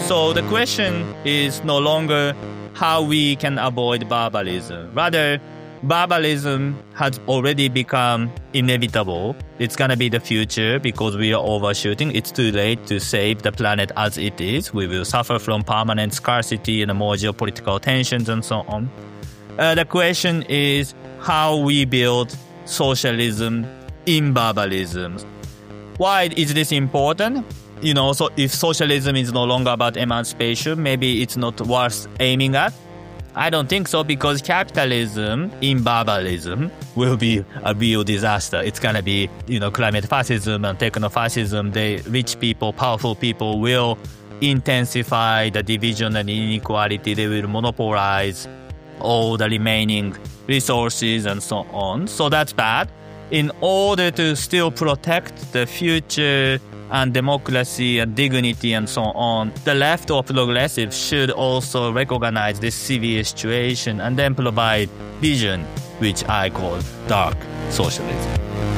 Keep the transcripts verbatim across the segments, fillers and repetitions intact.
So the question is no longer how we can avoid barbarism. Rather, barbarism has already become inevitable. It's going to be the future because we are overshooting. It's too late to save the planet as it is. We will suffer from permanent scarcity and more geopolitical tensions and so on. Uh, the question is how we build socialism in barbarism. Why is this important? You know, so if socialism is no longer about emancipation, maybe it's not worth aiming at. I don't think so, because capitalism in barbarism will be a real disaster. It's going to be, you know, climate fascism and techno-fascism. The rich people, powerful people will intensify the division and inequality. They will monopolize all the remaining resources and so on. So that's bad. In order to still protect the future and democracy and dignity and so on, the left or progressive should also recognize this severe situation and then provide vision, which I call dark socialism.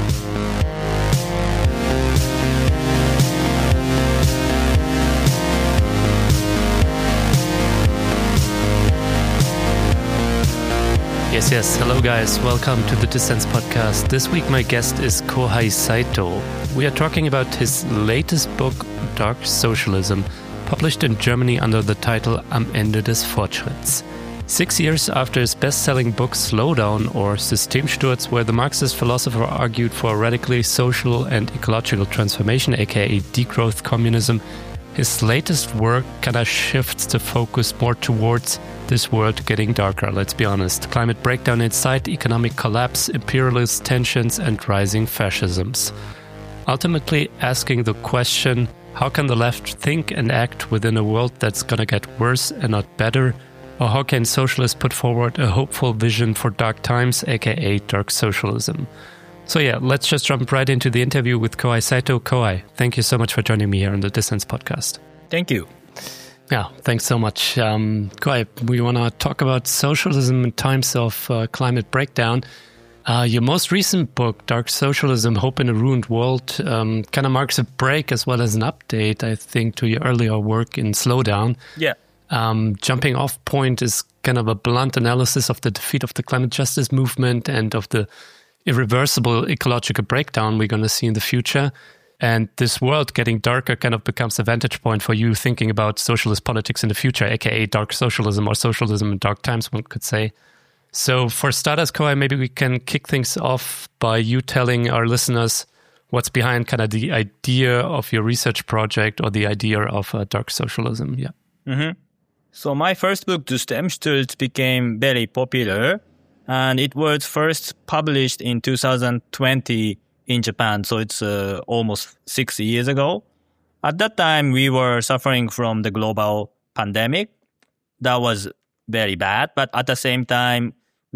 Yes, yes. Hello, guys. Welcome to the Dissens Podcast. This week, my guest is Kohei Saito. We are talking about his latest book, Dark Socialism, published in Germany under the title Am Ende des Fortschritts. Six years after his best-selling book Slowdown or Systemsturz, where the Marxist philosopher argued for a radically social and ecological transformation, aka degrowth communism, his latest work kind of shifts the focus more towards this world getting darker, let's be honest. Climate breakdown in sight, economic collapse, imperialist tensions, and rising fascisms. Ultimately asking the question, how can the left think and act within a world that's gonna get worse and not better? Or how can socialists put forward a hopeful vision for dark times, aka dark socialism? So yeah, let's just jump right into the interview with Kohei Saito. Kohei, thank you so much for joining me here on the Dissens Podcast. Thank you. Yeah, thanks so much. Um, Kohei, we want to talk about socialism in times of uh, climate breakdown. Uh, your most recent book, Dark Socialism, Hope in a Ruined World, um, kind of marks a break as well as an update, I think, to your earlier work in Slowdown. Yeah. Um, jumping off point is kind of a blunt analysis of the defeat of the climate justice movement and of the irreversible ecological breakdown we're going to see in the future. And this world getting darker kind of becomes a vantage point for you thinking about socialist politics in the future, aka dark socialism or socialism in dark times, one could say. So for starters, Kohei, maybe we can kick things off by you telling our listeners what's behind kind of the idea of your research project or the idea of uh, dark socialism. Yeah. Mm-hmm. So my first book, Systemsturz, became very popular. And it was first published in two thousand twenty in Japan. So it's uh, almost six years ago. At that time, we were suffering from the global pandemic. That was very bad. But at the same time,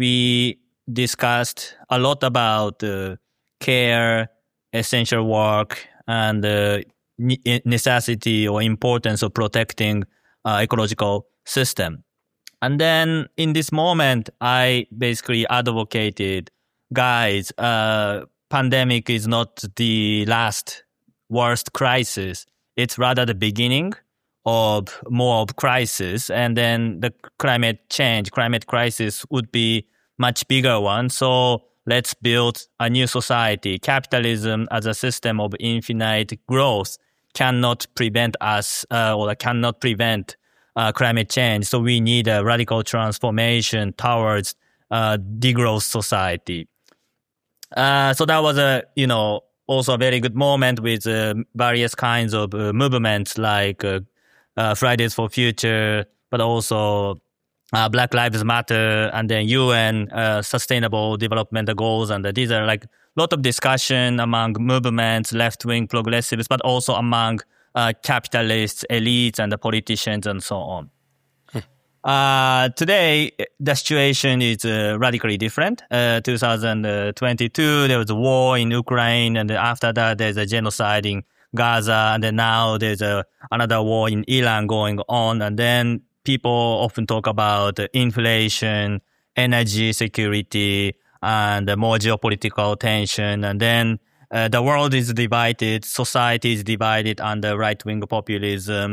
we discussed a lot about uh, care, essential work, and the uh, necessity or importance of protecting uh, ecological system. And then in this moment, I basically advocated, guys, uh, pandemic is not the last worst crisis. It's rather the beginning of more of crisis. And then the climate change, climate crisis would be much bigger one. So let's build a new society. Capitalism as a system of infinite growth cannot prevent us uh, or cannot prevent Uh, climate change. So we need a radical transformation towards uh, degrowth society. Uh, so that was a, you know, also a very good moment with uh, various kinds of uh, movements like uh, uh, Fridays for Future, but also uh, Black Lives Matter and then U N uh, Sustainable Development Goals. And these are like a lot of discussion among movements, left-wing progressives, but also among Uh, capitalists, elites, and the politicians, and so on. Hmm. Uh, today, the situation is uh, radically different. Uh, two thousand twenty-two, there was a war in Ukraine, and after that, there's a genocide in Gaza, and then now there's a, another war in Iran going on, and then people often talk about inflation, energy security, and more geopolitical tension, and then Uh, the world is divided, society is divided under right-wing populism,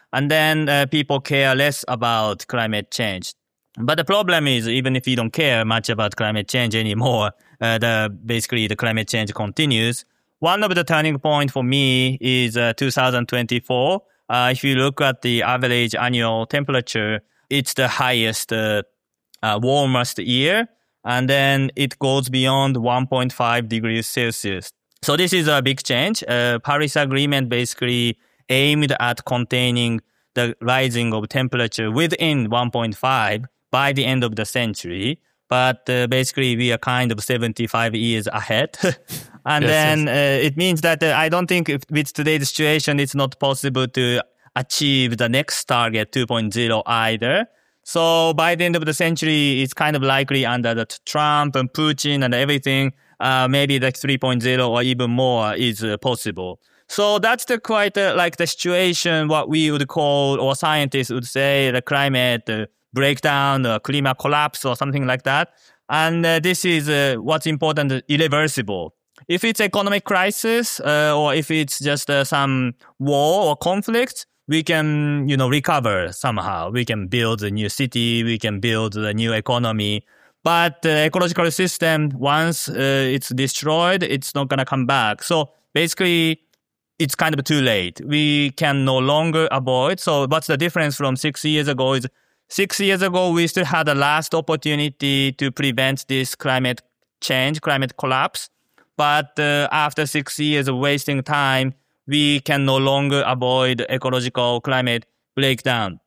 and then uh, people care less about climate change. But the problem is, even if you don't care much about climate change anymore, uh, the basically the climate change continues. One of the turning point for me is uh, two thousand twenty-four. Uh, if you look at the average annual temperature, it's the highest, uh, uh, warmest year. And then it goes beyond one point five degrees Celsius. So this is a big change. Uh, Paris Agreement basically aimed at containing the rising of temperature within one point five by the end of the century. But uh, basically we are kind of seventy-five years ahead. And yes, then yes. Uh, it means that uh, I don't think if, with today's situation, it's not possible to achieve the next target two point oh either. So by the end of the century, it's kind of likely under the Trump and Putin and everything, uh, maybe the three point oh or even more is uh, possible. So that's the quite uh, like the situation, what we would call, or scientists would say, the climate uh, breakdown, or climate collapse or something like that. And uh, this is uh, what's important, irreversible. If it's economic crisis uh, or if it's just uh, some war or conflict, we can, you know, recover somehow. We can build a new city. We can build a new economy. But the ecological system, once uh, it's destroyed, it's not going to come back. So basically, it's kind of too late. We can no longer avoid. So what's the difference from six years ago is six years ago, we still had a last opportunity to prevent this climate change, climate collapse. But uh, after six years of wasting time, we can no longer avoid ecological climate breakdown.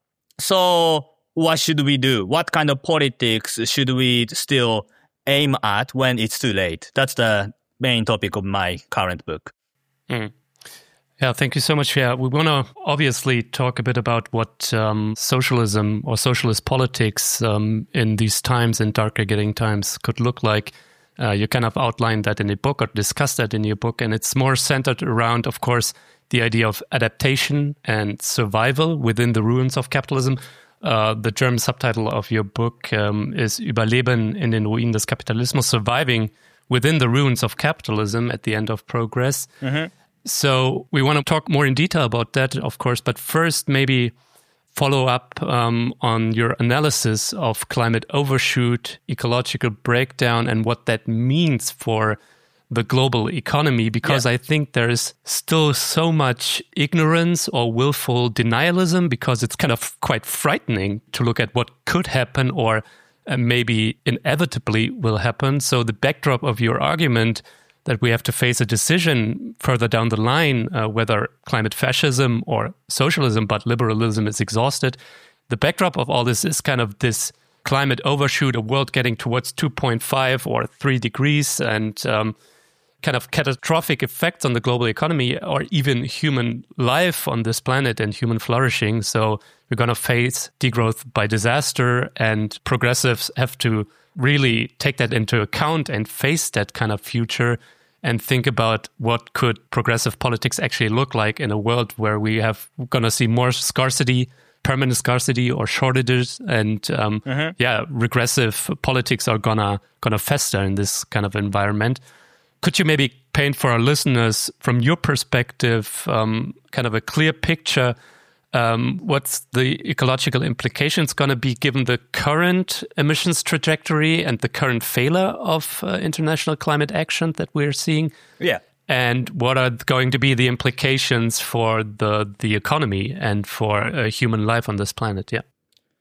So what should we do? What kind of politics should we still aim at when it's too late? That's the main topic of my current book. Mm. Yeah, thank you so much. Yeah, we want to obviously talk a bit about what um, socialism or socialist politics um, in these times, in darker getting times, could look like. Uh, you kind of outlined that in the book or discussed that in your book, and it's more centered around, of course, the idea of adaptation and survival within the ruins of capitalism. Uh, the German subtitle of your book um, is Überleben in den Ruinen des Kapitalismus, surviving within the ruins of capitalism at the end of progress. Mm-hmm. So we want to talk more in detail about that, of course, but first maybe follow up um, on your analysis of climate overshoot, ecological breakdown, and what that means for the global economy, because yeah. I think there is still so much ignorance or willful denialism, because it's kind of quite frightening to look at what could happen or uh, maybe inevitably will happen. So the backdrop of your argument that we have to face a decision further down the line, uh, whether climate fascism or socialism, but liberalism is exhausted. The backdrop of all this is kind of this climate overshoot, a world getting towards two point five or three degrees, and um, kind of catastrophic effects on the global economy or even human life on this planet and human flourishing. So we're going to face degrowth by disaster, and progressives have to really take that into account and face that kind of future and think about what could progressive politics actually look like in a world where we have going to see more scarcity, permanent scarcity or shortages, and um, mm-hmm. yeah, regressive politics are gonna gonna fester in this kind of environment. Could you maybe paint for our listeners, from your perspective, um, kind of a clear picture? Um, what's the ecological implications going to be given the current emissions trajectory and the current failure of uh, international climate action that we're seeing? Yeah. And what are going to be the implications for the the economy and for uh, human life on this planet? Yeah.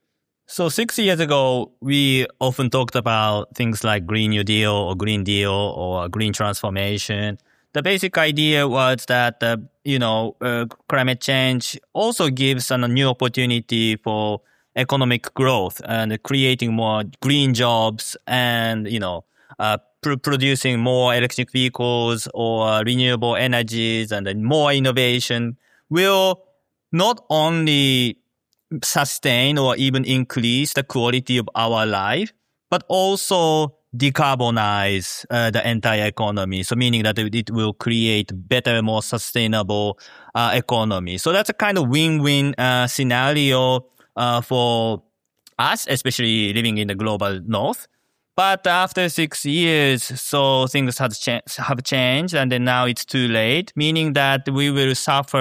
So six years ago, we often talked about things like Green New Deal or Green Deal or green transformation. The basic idea was that, uh, you know, uh, climate change also gives a new opportunity for economic growth and creating more green jobs and, you know, uh, pr- producing more electric vehicles or renewable energies, and then more innovation will not only sustain or even increase the quality of our life, but also decarbonize uh, the entire economy. So meaning that it will create better, more sustainable uh, economy. So that's a kind of win-win uh, scenario uh, for us, especially living in the global north. But after six years, so things have, cha- have changed, and then now it's too late, meaning that we will suffer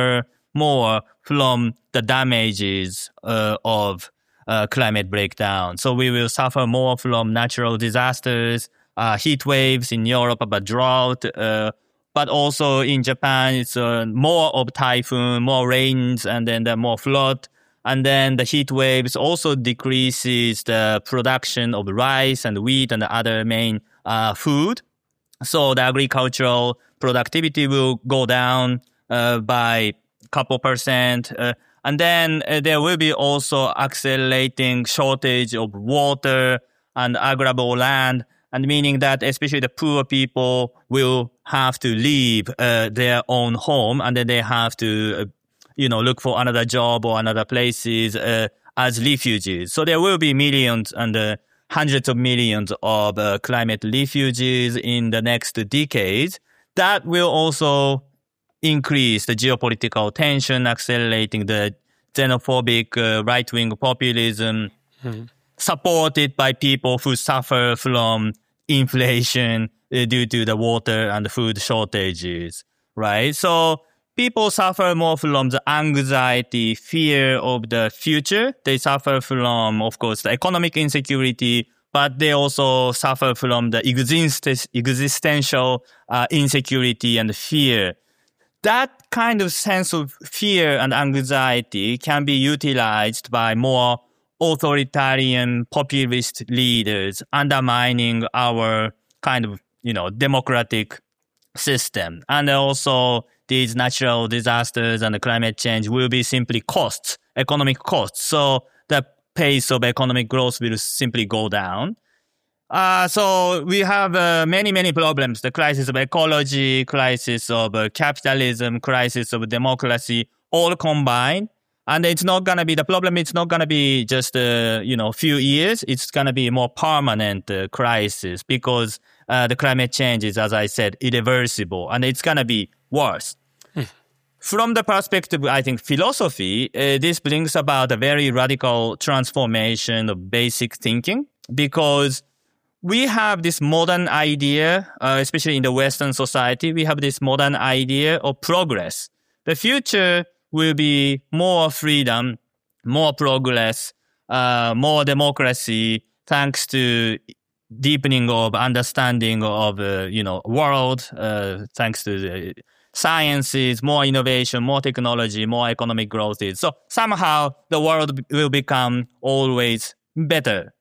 more from the damages uh, of uh, climate breakdown. So we will suffer more from natural disasters, uh, heat waves in Europe, but drought. Uh, but also in Japan, it's uh, more of typhoon, more rains, and then the more flood. And then the heat waves also decreases the production of rice and wheat and other main uh, food. So the agricultural productivity will go down uh, by a couple percent. Uh, and then uh, there will be also accelerating shortage of water and arable land, and meaning that especially the poor people will have to leave uh, their own home, and then they have to, uh, you know, look for another job or another places uh, as refugees. So there will be millions and uh, hundreds of millions of uh, climate refugees in the next decades. That will also increase the geopolitical tension, accelerating the xenophobic uh, right-wing populism, mm-hmm. supported by people who suffer from inflation uh, due to the water and food shortages, right? So people suffer more from the anxiety, fear of the future. They suffer from, of course, the economic insecurity, but they also suffer from the exist- existential uh, insecurity and fear. That kind of sense of fear and anxiety can be utilized by more authoritarian populist leaders, undermining our kind of, you know, democratic system. And also these natural disasters and the climate change will be simply costs, economic costs. So the pace of economic growth will simply go down. Uh, so we have uh, many, many problems. The crisis of ecology, crisis of uh, capitalism, crisis of democracy, all combined. And it's not going to be, the problem it's not going to be just, uh, you know, few years. It's going to be a more permanent uh, crisis because uh, the climate change is, as I said, irreversible. And it's going to be worse. Hmm. From the perspective, I think, philosophy, uh, this brings about a very radical transformation of basic thinking because we have this modern idea, uh, especially in the Western society, we have this modern idea of progress. The future will be more freedom, more progress, uh, more democracy, thanks to deepening of understanding of, uh, you know, world, uh, thanks to the sciences, more innovation, more technology, more economic growth. So somehow the world will become always better.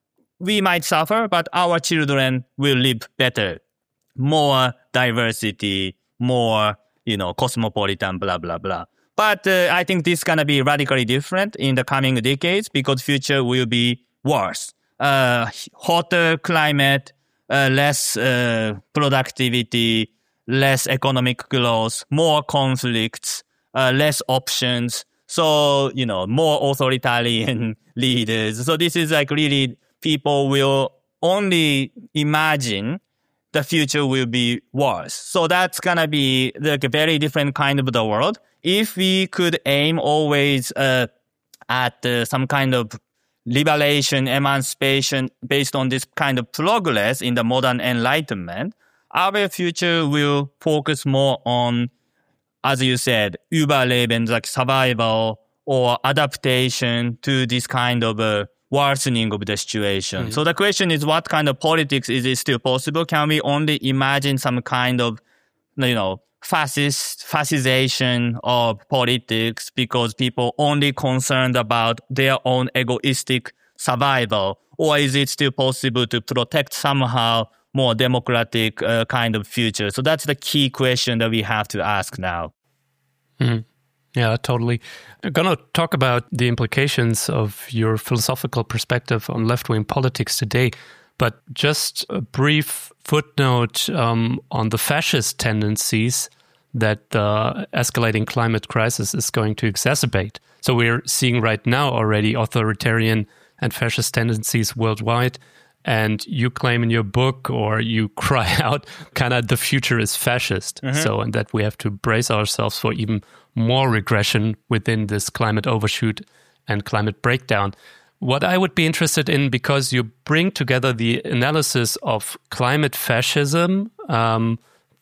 We might suffer, but our children will live better. More diversity, more, you know, cosmopolitan, blah, blah, blah. But uh, I think this is going to be radically different in the coming decades because future will be worse. Uh, hotter climate, uh, less uh, productivity, less economic growth, more conflicts, uh, less options. So, you know, more authoritarian leaders. So this is like really people will only imagine the future will be worse. So that's going to be like a very different kind of the world. If we could aim always uh, at uh, some kind of liberation, emancipation based on this kind of progress in the modern enlightenment, our future will focus more on, as you said, Überleben, like survival or adaptation to this kind of uh, worsening of the situation. Mm-hmm. So the question is, what kind of politics is it still possible? Can we only imagine some kind of, you know, fascist, fascization of politics because people only concerned about their own egoistic survival? Or is it still possible to protect somehow more democratic uh, kind of future? So that's the key question that we have to ask now. Mm-hmm. Yeah, totally. I'm going to talk about the implications of your philosophical perspective on left-wing politics today, but just a brief footnote um, on the fascist tendencies that the escalating climate crisis is going to exacerbate. So we're seeing right now already authoritarian and fascist tendencies worldwide, and you claim in your book, or you cry out, kind of the future is fascist. Mm-hmm. So, and that we have to brace ourselves for even more regression within this climate overshoot and climate breakdown. What I would be interested in, because you bring together the analysis of climate fascism, um,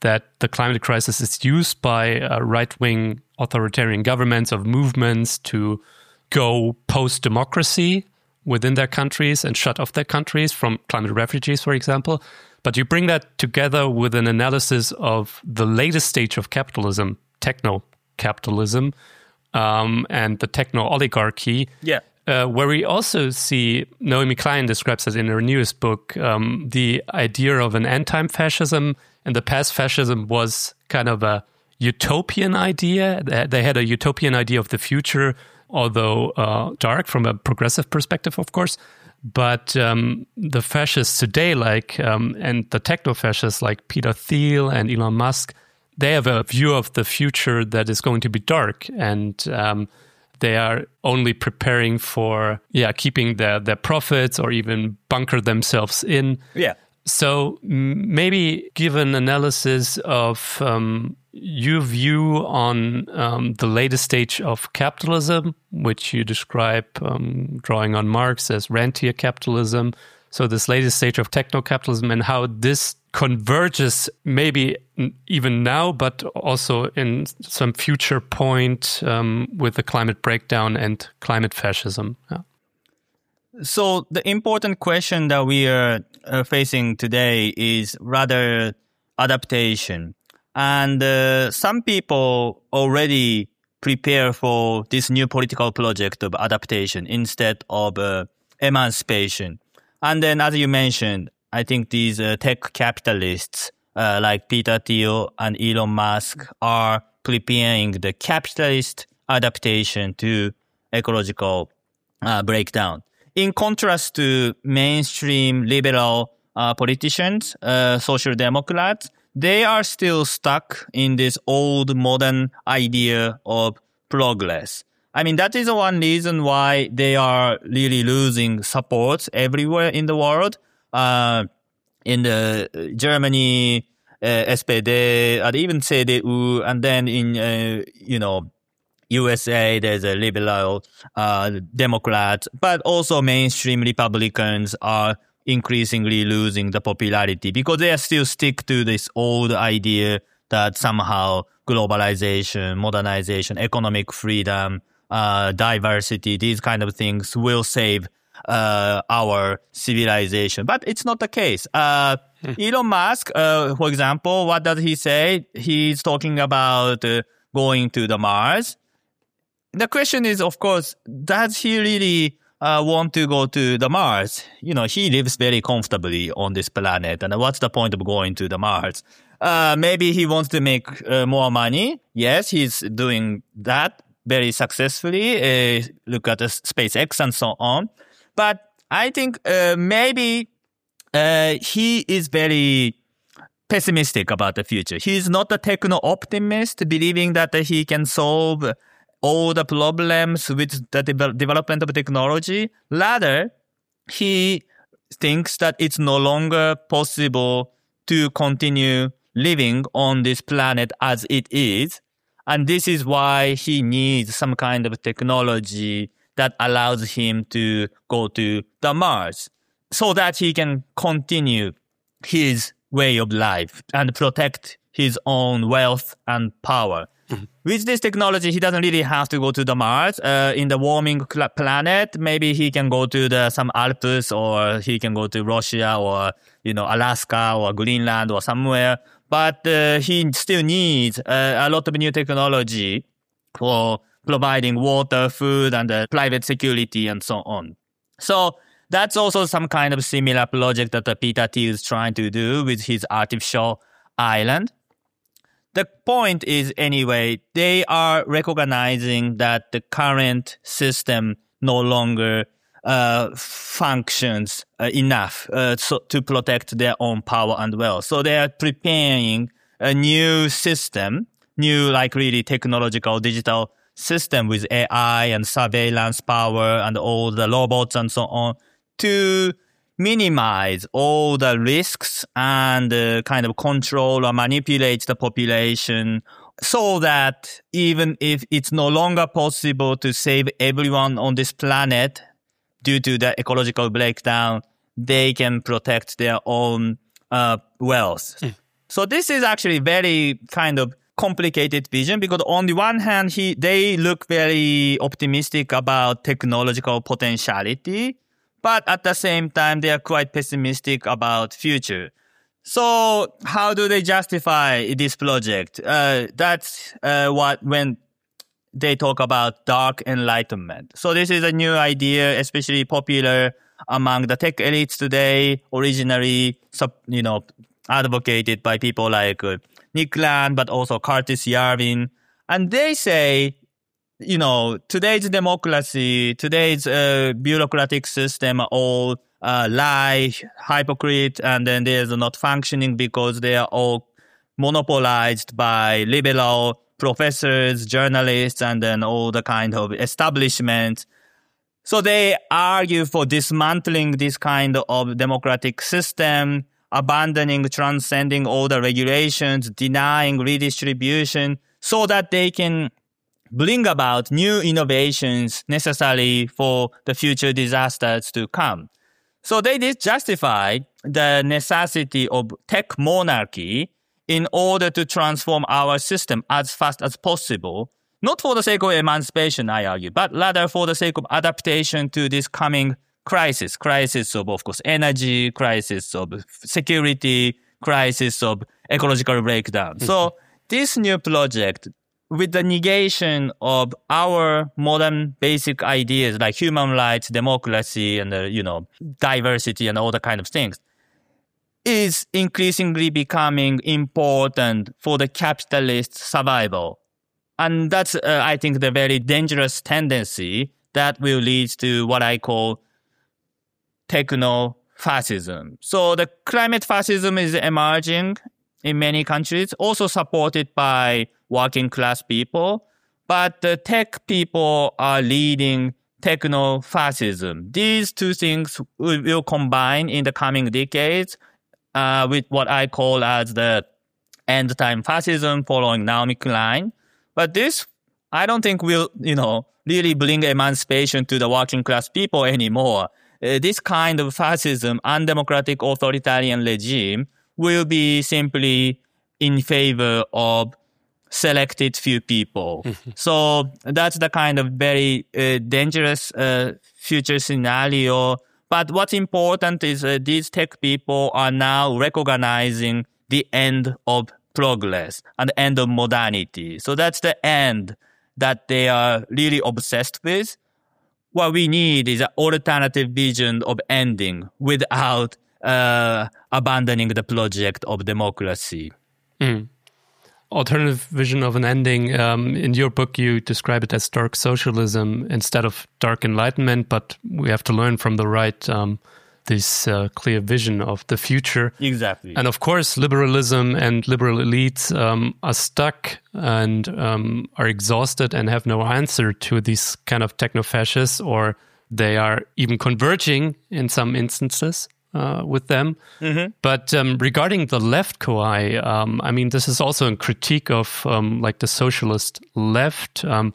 that the climate crisis is used by uh, right-wing authoritarian governments of movements to go post-democracy within their countries and shut off their countries from climate refugees, for example. But you bring that together with an analysis of the latest stage of capitalism, techno-capitalism, um, and the techno-oligarchy. Yeah. Uh, where we also see, Naomi Klein describes it in her newest book, um, the idea of an end-time fascism. In the past, fascism was kind of a utopian idea. They had a utopian idea of the future, although uh, dark from a progressive perspective, of course. But um, the fascists today, like um, and the techno-fascists like Peter Thiel and Elon Musk, they have a view of the future that is going to be dark, and um, they are only preparing for, yeah, keeping their, their profits or even bunker themselves in. Yeah. So maybe give an analysis of um, your view on um, the latest stage of capitalism, which you describe, um, drawing on Marx, as rentier capitalism. So this latest stage of techno-capitalism and how this converges maybe even now, but also in some future point um, with the climate breakdown and climate fascism. Yeah. So the important question that we are uh, facing today is rather adaptation. And uh, some people already prepare for this new political project of adaptation instead of uh, emancipation. And then, as you mentioned, I think these uh, tech capitalists uh, like Peter Thiel and Elon Musk are preparing the capitalist adaptation to ecological uh, breakdown. In contrast to mainstream liberal uh, politicians, uh, social democrats, they are still stuck in this old modern idea of progress. I mean, that is one reason why they are really losing support everywhere in the world. Uh, in the uh, Germany, uh, S P D, and even C D U, and then in, uh, you know, U S A, there's a liberal uh, Democrat, but also mainstream Republicans are increasingly losing the popularity because they are still stick to this old idea that somehow globalization, modernization, economic freedom, uh, diversity, these kind of things will save uh, our civilization. But it's not the case. Uh, Elon Musk, uh, for example, what does he say? He's talking about uh, going to the Mars. The question is, of course, does he really uh, want to go to the Mars? You know, he lives very comfortably on this planet. And what's the point of going to the Mars? Uh, maybe he wants to make uh, more money. Yes, he's doing that very successfully. Uh, look at the SpaceX and so on. But I think uh, maybe uh, he is very pessimistic about the future. He's not a techno-optimist, believing that he can solve all the problems with the de- development of technology. Rather, he thinks that it's no longer possible to continue living on this planet as it is. And this is why he needs some kind of technology that allows him to go to the Mars so that he can continue his way of life and protect his own wealth and power. Mm-hmm. With this technology, he doesn't really have to go to the Mars. Uh, in the warming cl- planet, maybe he can go to the some Alps, or he can go to Russia, or you know Alaska, or Greenland, or somewhere. But uh, he still needs uh, a lot of new technology for providing water, food, and uh, private security, and so on. So that's also some kind of similar project that uh, Peter Thiel is trying to do with his artificial island. The point is, anyway, they are recognizing that the current system no longer uh, functions uh, enough uh, so, to protect their own power and wealth. So they are preparing a new system, new like really technological digital system with A I and surveillance power and all the robots and so on to minimize all the risks and uh, kind of control or manipulate the population so that even if it's no longer possible to save everyone on this planet due to the ecological breakdown, they can protect their own uh, wealth. Mm. So this is actually very kind of complicated vision because on the one hand, he they look very optimistic about technological potentiality, but at the same time, they are quite pessimistic about future. So how do they justify this project? Uh, that's uh, what when they talk about dark enlightenment. So this is a new idea, especially popular among the tech elites today, originally, you know, advocated by people like uh, Nick Land, but also Curtis Yarvin. And they say, you know, today's democracy, today's uh, bureaucratic system are all uh, lie, hypocrite, and then they're not functioning because they are all monopolized by liberal professors, journalists, and then all the kind of establishment. So they argue for dismantling this kind of democratic system, abandoning, transcending all the regulations, denying redistribution, so that they can bring about new innovations necessary for the future disasters to come. So they did justify the necessity of tech monarchy in order to transform our system as fast as possible, not for the sake of emancipation, I argue, but rather for the sake of adaptation to this coming crisis, crisis of, of course, energy, crisis of security, crisis of ecological breakdown. Mm-hmm. So this new project, with the negation of our modern basic ideas like human rights, democracy, and, uh, you know, diversity and all the kind of things, is increasingly becoming important for the capitalist survival. And that's, uh, I think, the very dangerous tendency that will lead to what I call techno-fascism. So the climate fascism is emerging in many countries, also supported by working class people. But the tech people are leading techno-fascism. These two things will, will combine in the coming decades uh, with what I call as the end-time fascism following Naomi Klein. But this, I don't think will, you know, really bring emancipation to the working class people anymore. Uh, this kind of fascism, undemocratic authoritarian regime will be simply in favor of selected few people. So that's the kind of very uh, dangerous uh, future scenario. But what's important is uh, these tech people are now recognizing the end of progress and the end of modernity. So that's the end that they are really obsessed with. What we need is an alternative vision of ending without uh, abandoning the project of democracy. Mm. Alternative vision of an ending. Um, in your book, you describe it as dark socialism instead of dark enlightenment, but we have to learn from the right um, this uh, clear vision of the future. Exactly. And of course, liberalism and liberal elites um, are stuck and um, are exhausted and have no answer to these kind of techno-fascists, or they are even converging in some instances uh, with them. Mm-hmm. But um, regarding the left, Kohei, um, I mean, this is also a critique of um, like the socialist left. Um,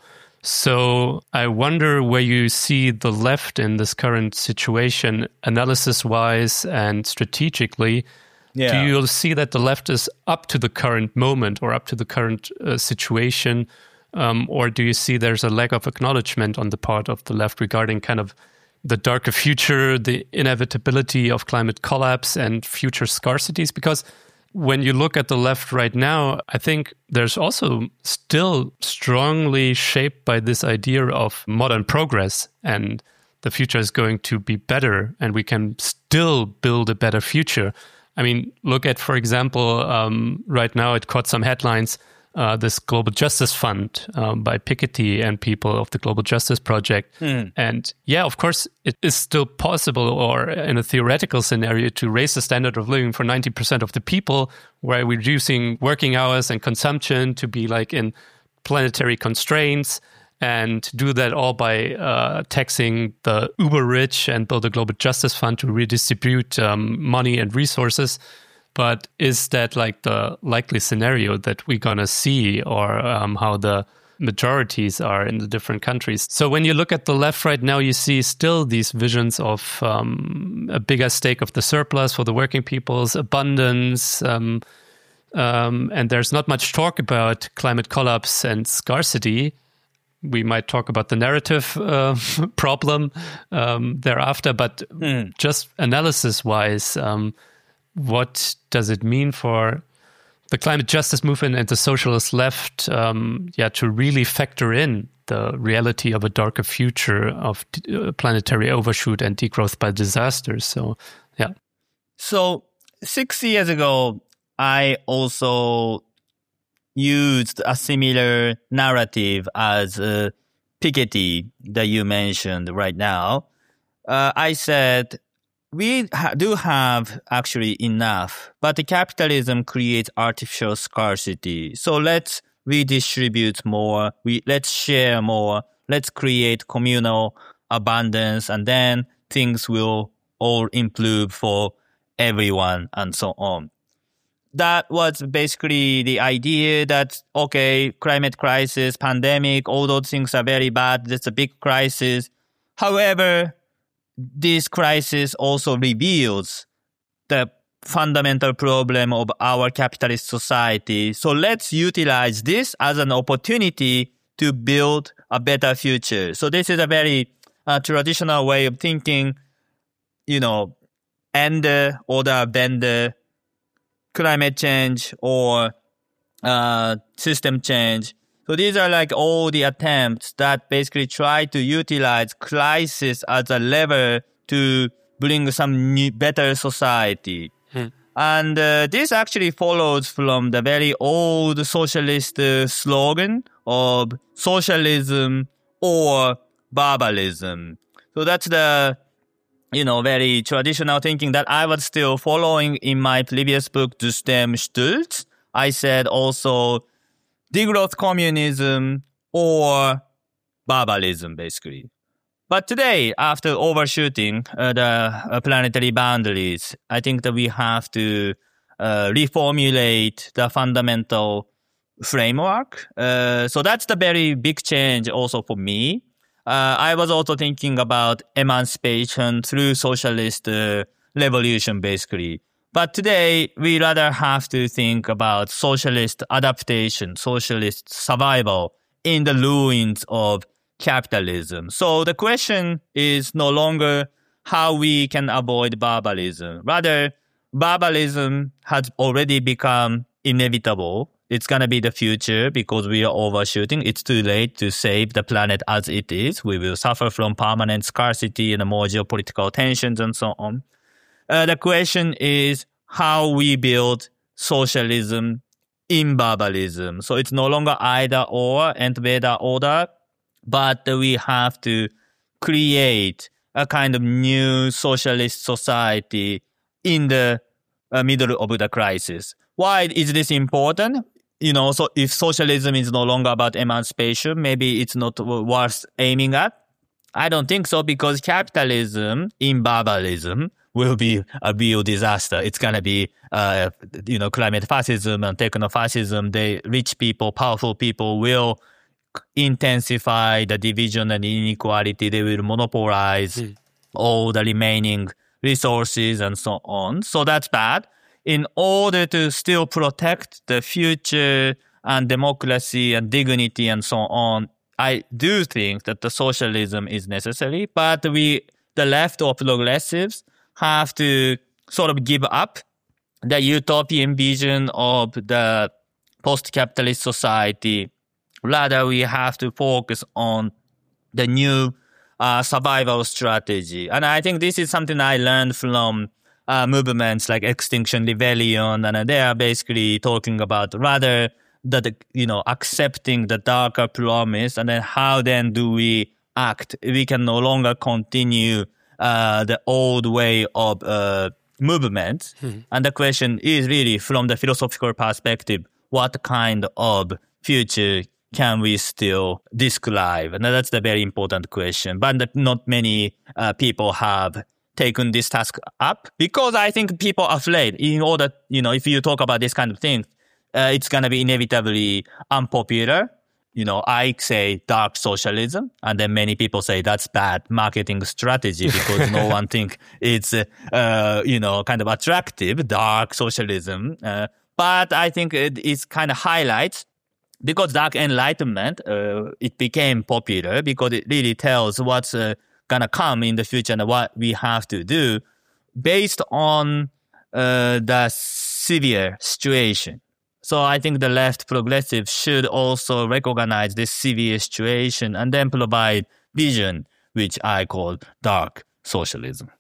So I wonder where you see the left in this current situation, analysis-wise and strategically. Yeah. Do you see that the left is up to the current moment or up to the current uh, situation? Um, or do you see there's a lack of acknowledgement on the part of the left regarding kind of the darker future, the inevitability of climate collapse and future scarcities? Because when you look at the left right now, I think there's also still strongly shaped by this idea of modern progress and the future is going to be better and we can still build a better future. I mean, look at, for example, um, right now it caught some headlines, uh, this Global Justice Fund um, by Piketty and people of the Global Justice Project. Mm. And yeah, of course, it is still possible, or in a theoretical scenario, to raise the standard of living for ninety percent of the people, while reducing working hours and consumption to be like in planetary constraints, and do that all by uh, taxing the uber rich and build a Global Justice Fund to redistribute um, money and resources. But is that like the likely scenario that we're going to see, or um, how the majorities are in the different countries? So when you look at the left right now, you see still these visions of um, a bigger stake of the surplus for the working people's abundance, um, um, and there's not much talk about climate collapse and scarcity. We might talk about the narrative uh, problem um, thereafter, but mm. just analysis-wise, um, what does it mean for the climate justice movement and the socialist left, um, yeah, to really factor in the reality of a darker future of uh, planetary overshoot and degrowth by disasters? So, yeah. So six years ago, I also used a similar narrative as uh, Piketty that you mentioned right now. Uh, I said, we ha- do have actually enough, but the capitalism creates artificial scarcity. So let's redistribute more, we let's share more, let's create communal abundance, and then things will all improve for everyone and so on. That was basically the idea that, okay, climate crisis, pandemic, all those things are very bad. That's a big crisis. However, this crisis also reveals the fundamental problem of our capitalist society. So let's utilize this as an opportunity to build a better future. So this is a very uh, traditional way of thinking, you know, ender, order, bender, climate change or uh, system change. So these are like all the attempts that basically try to utilize crisis as a lever to bring some new, better society. Hmm. And uh, this actually follows from the very old socialist uh, slogan of socialism or barbarism. So that's the, you know, very traditional thinking that I was still following in my previous book, System Stürzt. I said also degrowth communism or barbarism, basically. But today, after overshooting uh, the uh, planetary boundaries, I think that we have to uh, reformulate the fundamental framework. Uh, so that's the very big change also for me. Uh, I was also thinking about emancipation through socialist uh, revolution, basically. But today, we rather have to think about socialist adaptation, socialist survival in the ruins of capitalism. So the question is no longer how we can avoid barbarism. Rather, barbarism has already become inevitable. It's going to be the future because we are overshooting. It's too late to save the planet as it is. We will suffer from permanent scarcity and more geopolitical tensions and so on. Uh, the question is how we build socialism in barbarism. So it's no longer either or, Anti-Veda order, but we have to create a kind of new socialist society in the uh, middle of the crisis. Why is this important? You know, so if socialism is no longer about emancipation, maybe it's not worth aiming at. I don't think so, because capitalism in barbarism will be a real disaster. It's going to be, uh, you know, climate fascism and techno-fascism. The rich people, powerful people will intensify the division and inequality. They will monopolize mm. all the remaining resources and so on. So that's bad. In order to still protect the future and democracy and dignity and so on, I do think that the socialism is necessary, but we, the left or progressives, have to sort of give up the utopian vision of the post-capitalist society. Rather, we have to focus on the new uh, survival strategy. And I think this is something I learned from uh, movements like Extinction Rebellion, and they are basically talking about rather that, you know, accepting the darker promise, and then how then do we act? We can no longer continue uh, the old way of uh, movement. Hmm. And the question is really, from the philosophical perspective, what kind of future can we still describe? And that's the very important question. But not many uh, people have taken this task up, because I think people are afraid. In order, you know, if you talk about this kind of thing, uh, it's going to be inevitably unpopular. You know, I say dark socialism, and then many people say that's bad marketing strategy because no one think it's, uh, you know, kind of attractive, dark socialism. Uh, But I think it is kind of highlights because Dark Enlightenment, uh, it became popular because it really tells what's uh, going to come in the future and what we have to do based on uh, the severe situation. So I think the left progressive should also recognize this severe situation and then provide vision, which I call dark socialism.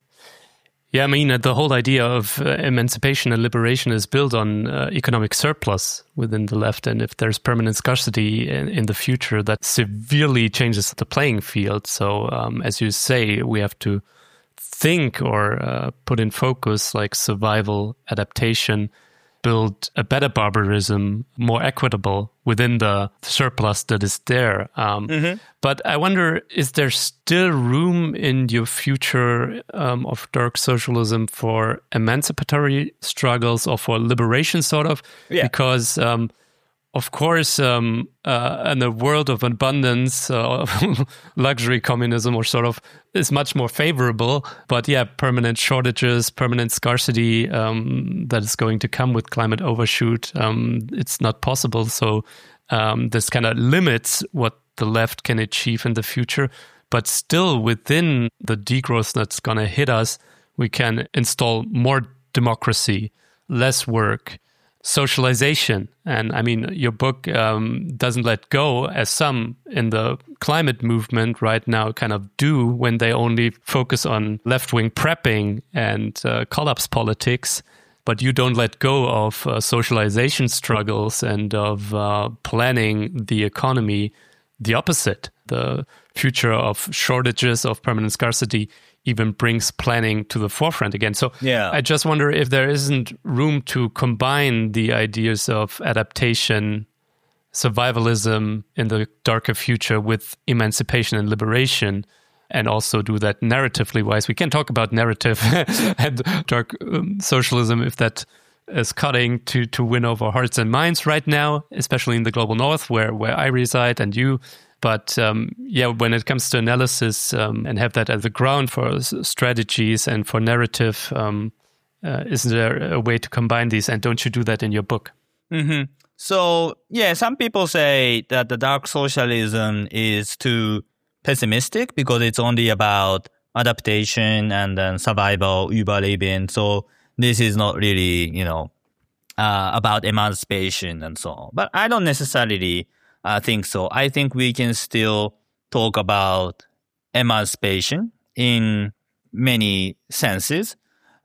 Yeah, I mean, uh, the whole idea of uh, emancipation and liberation is built on uh, economic surplus within the left. And if there's permanent scarcity in, in the future, that severely changes the playing field. So um, as you say, we have to think or uh, put in focus like survival, adaptation, build a better barbarism, more equitable within the surplus that is there. Um, mm-hmm. But I wonder, is there still room in your future um, of dark socialism for emancipatory struggles or for liberation, sort of? Yeah. Because, um, of course, um, uh, in a world of abundance, uh, luxury communism or sort of is much more favorable. But yeah, permanent shortages, permanent scarcity um, that is going to come with climate overshoot, um, it's not possible. So um, this kind of limits what the left can achieve in the future. But still within the degrowth that's going to hit us, we can install more democracy, less work, socialization. And I mean, your book um, doesn't let go, as some in the climate movement right now kind of do when they only focus on left-wing prepping and uh, collapse politics. But you don't let go of uh, socialization struggles and of uh, planning the economy the opposite. The future of shortages, of permanent scarcity, even brings planning to the forefront again. So yeah. I just wonder if there isn't room to combine the ideas of adaptation, survivalism in the darker future with emancipation and liberation, and also do that narratively wise. We can talk about narrative and dark um, socialism if that is cutting to, to win over hearts and minds right now, especially in the global north where, where I reside and you. But um, yeah, when it comes to analysis um, and have that as a ground for strategies and for narrative, um, uh, isn't there a way to combine these? And don't you do that in your book? Mm-hmm. So, yeah, some people say that the dark socialism is too pessimistic because it's only about adaptation and then survival, überleben. So this is not really, you know, uh, about emancipation and so on. But I don't necessarily I think so. I think we can still talk about emancipation in many senses.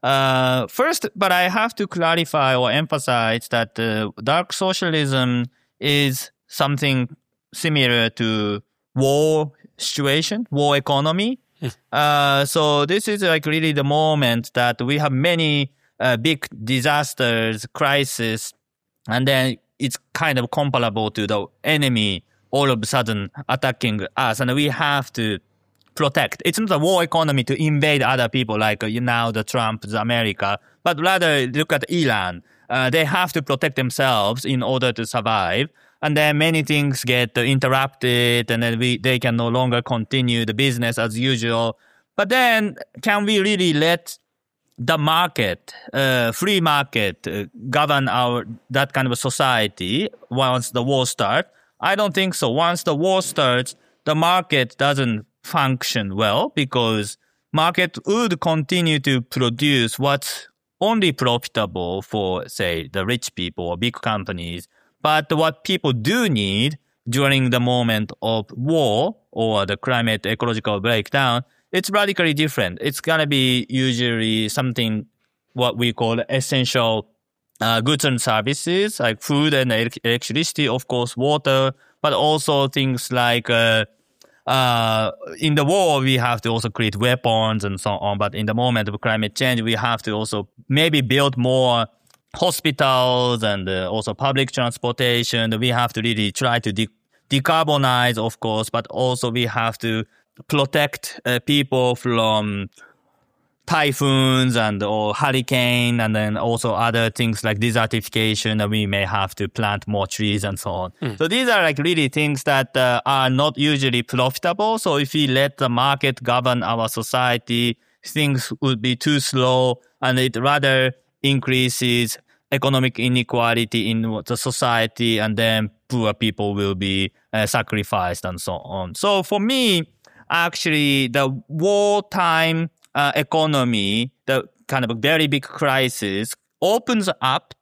Uh, first, but I have to clarify or emphasize that uh, dark socialism is something similar to war situation, war economy. Yes. Uh, so this is like really the moment that we have many uh, big disasters, crises, and then it's kind of comparable to the enemy all of a sudden attacking us, and we have to protect. It's not a war economy to invade other people like uh, you know, the Trump, the America, but rather look at Iran. Uh, they have to protect themselves in order to survive. And then many things get uh, interrupted, and then we they can no longer continue the business as usual. But then can we really let the market, uh, free market, uh, govern our that kind of a society once the war starts? I don't think so. Once the war starts, the market doesn't function well because market would continue to produce what's only profitable for, say, the rich people or big companies. But what people do need during the moment of war or the climate ecological breakdown, it's radically different. It's going to be usually something what we call essential uh, goods and services, like food and electricity, of course, water, but also things like uh, uh, in the war, we have to also create weapons and so on. But in the moment of climate change, we have to also maybe build more hospitals and uh, also public transportation. We have to really try to de- decarbonize, of course, but also we have to protect uh, people from typhoons and or hurricane, and then also other things like desertification, that we may have to plant more trees and so on. Mm. So these are like really things that uh, are not usually profitable. So if we let the market govern our society, things would be too slow, and it rather increases economic inequality in the society, and then poor people will be uh, sacrificed and so on. So for me, actually, the wartime uh, economy, the kind of a very big crisis, opens up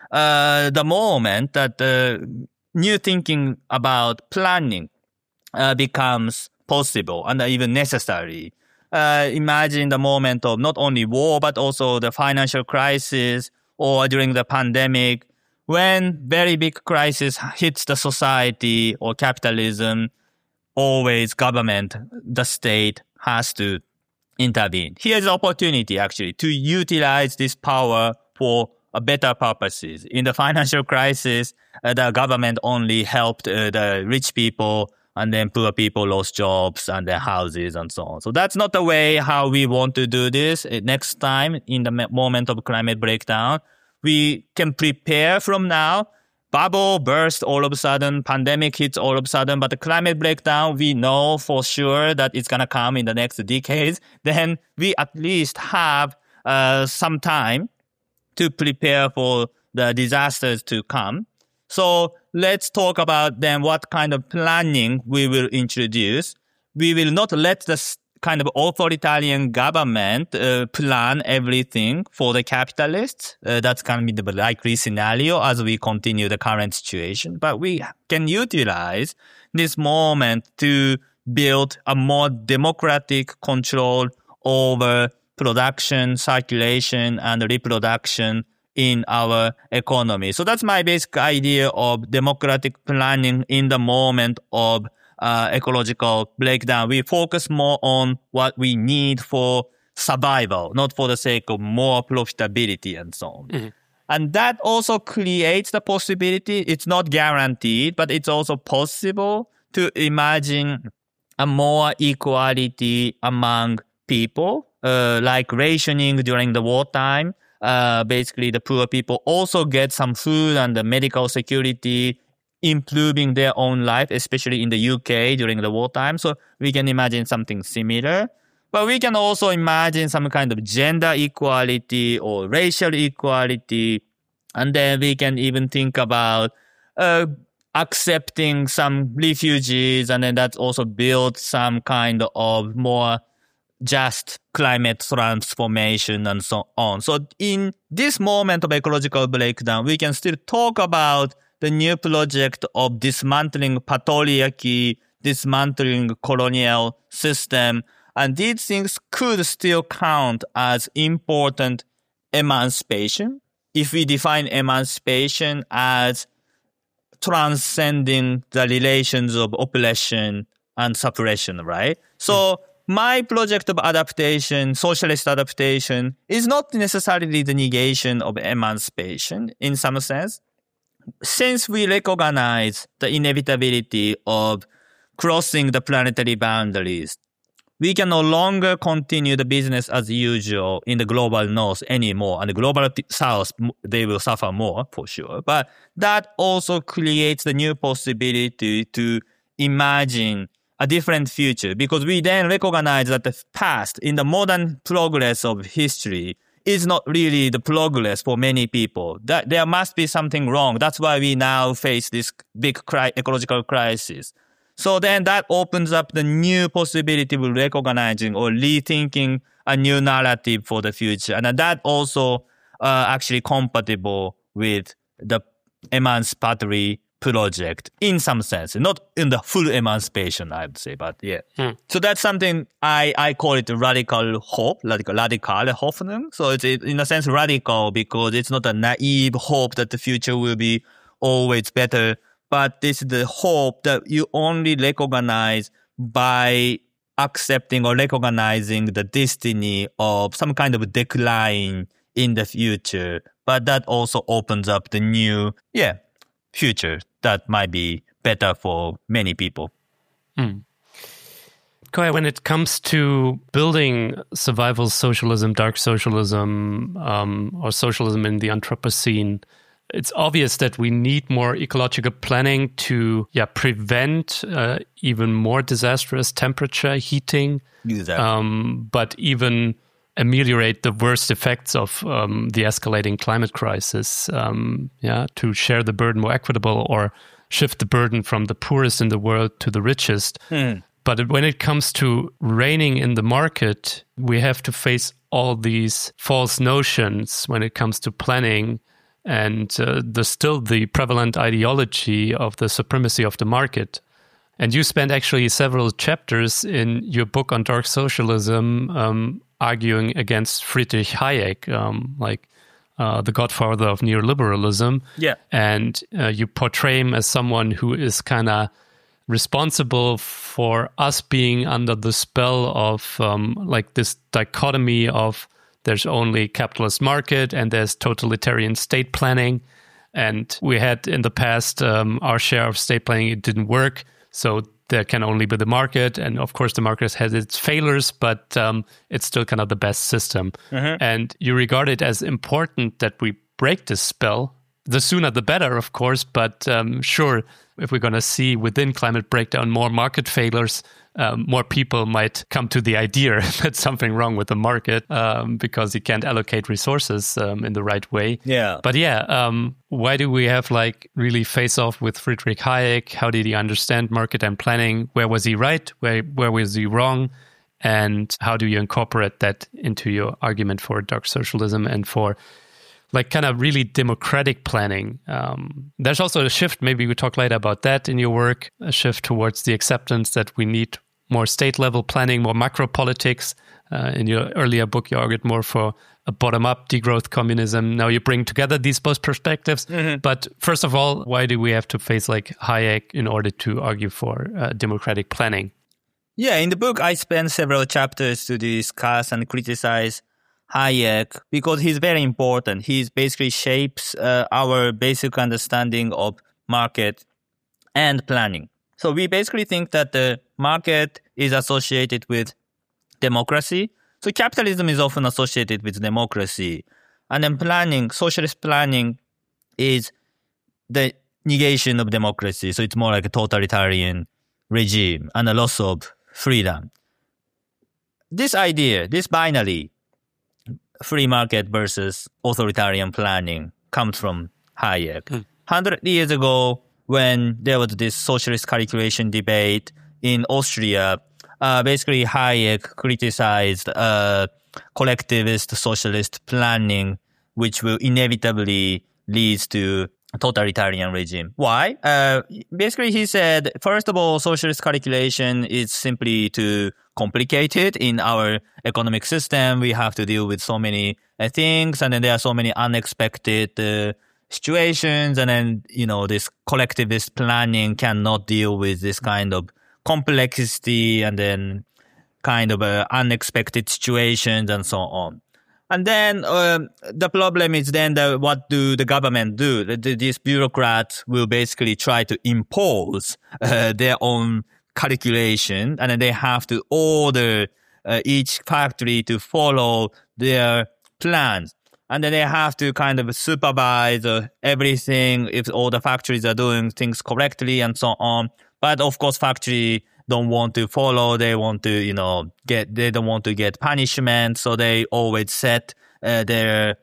uh, the moment that the new thinking about planning uh, becomes possible and even necessary. Uh, imagine the moment of not only war, but also the financial crisis or during the pandemic, when very big crisis hits the society or capitalism, always government, the state has to intervene. Here's the opportunity actually to utilize this power for a better purposes. In the financial crisis, uh, the government only helped uh, the rich people, and then poor people lost jobs and their houses and so on. So that's not the way how we want to do this. Next time, in the moment of climate breakdown, we can prepare from now. Bubble burst all of a sudden, pandemic hits all of a sudden, but the climate breakdown, we know for sure that it's going to come in the next decades. Then we at least have uh, some time to prepare for the disasters to come. So let's talk about then what kind of planning we will introduce. We will not let the kind of authoritarian government uh, plan everything for the capitalists. Uh, that's going to be the likely scenario as we continue the current situation. But we can utilize this moment to build a more democratic control over production, circulation, and reproduction in our economy. So that's my basic idea of democratic planning in the moment of uh, ecological breakdown. We focus more on what we need for survival, not for the sake of more profitability and so on. Mm-hmm. And that also creates the possibility, it's not guaranteed, but it's also possible to imagine a more equality among people, uh, like rationing during the wartime. Uh, basically, the poor people also get some food and the medical security, improving their own life, especially in the U K during the wartime. So we can imagine something similar. But we can also imagine some kind of gender equality or racial equality. And then we can even think about uh, accepting some refugees. And then that also builds some kind of more just climate transformation and so on. So in this moment of ecological breakdown, we can still talk about the new project of dismantling patriarchy, dismantling colonial system. And these things could still count as important emancipation if we define emancipation as transcending the relations of oppression and suppression, right? So mm. my project of adaptation, socialist adaptation, is not necessarily the negation of emancipation in some sense. Since we recognize the inevitability of crossing the planetary boundaries, we can no longer continue the business as usual in the global north anymore. And the global south, they will suffer more for sure. But that also creates the new possibility to imagine a different future, because we then recognize that the past, in the modern progress of history, is not really the progress for many people. That there must be something wrong. That's why we now face this big cri- ecological crisis. So then that opens up the new possibility of recognizing or rethinking a new narrative for the future. And that also uh, actually compatible with the emancipatory project in some sense, not in the full emancipation, I would say, but yeah. Hmm. So that's something I, I call it radical hope, radical, radical Hoffnung. So it's in a sense radical because it's not a naive hope that the future will be always better, but this is the hope that you only recognize by accepting or recognizing the destiny of some kind of decline in the future. But that also opens up the new, yeah, future that might be better for many people. Mm. Koya, when it comes to building survival socialism, dark socialism, um, or socialism in the Anthropocene, it's obvious that we need more ecological planning to yeah, prevent uh, even more disastrous temperature heating, exactly. um, but even ameliorate the worst effects of um, the escalating climate crisis, um, yeah, to share the burden more equitable or shift the burden from the poorest in the world to the richest. Hmm. But when it comes to reigning in the market, we have to face all these false notions when it comes to planning and uh, the still the prevalent ideology of the supremacy of the market. And you spent actually several chapters in your book on dark socialism um, arguing against Friedrich Hayek, um, like uh, the godfather of neoliberalism. Yeah. And uh, you portray him as someone who is kind of responsible for us being under the spell of um, like this dichotomy of there's only capitalist market and there's totalitarian state planning. And we had in the past um, our share of state planning, it didn't work. So there can only be the market. And of course, the market has its failures, but um, it's still kind of the best system. Mm-hmm. And you regard it as important that we break this spell. The sooner the better, of course. But um, sure, if we're going to see within climate breakdown more market failures, um, more people might come to the idea that something wrong with the market um, because you can't allocate resources um, in the right way. Yeah. But yeah, um, why do we have like really face off with Friedrich Hayek? How did he understand market and planning? Where was he right? Where where was he wrong? And how do you incorporate that into your argument for dark socialism and for like kind of really democratic planning? Um, there's also a shift, maybe we talk later about that in your work, a shift towards the acceptance that we need more state-level planning, more macro politics. Uh, in your earlier book, you argued more for a bottom-up degrowth communism. Now you bring together these both perspectives. Mm-hmm. But first of all, why do we have to face like Hayek in order to argue for uh, democratic planning? Yeah, in the book, I spent several chapters to discuss and criticize Hayek because he's very important. He basically shapes uh, our basic understanding of market and planning. So we basically think that the market is associated with democracy. So capitalism is often associated with democracy. And then planning, socialist planning is the negation of democracy. So it's more like a totalitarian regime and a loss of freedom. This idea, this binary, free market versus authoritarian planning, comes from Hayek. Mm. one hundred years ago, when there was this socialist calculation debate in Austria, uh, basically Hayek criticized uh, collectivist socialist planning, which will inevitably lead to a totalitarian regime. Why? Uh, basically, he said, first of all, socialist calculation is simply too complicated in our economic system. We have to deal with so many uh, things, and then there are so many unexpected uh, situations, and then, you know, this collectivist planning cannot deal with this kind of complexity and then kind of uh, unexpected situations and so on. And then um, the problem is then the, what do the government do? The, the, these bureaucrats will basically try to impose uh, their own calculation, and then they have to order uh, each factory to follow their plans. And then they have to kind of supervise uh, everything if all the factories are doing things correctly and so on. But of course, factory don't want to follow. They want to, you know, get, they don't want to get punishment. So they always set uh, their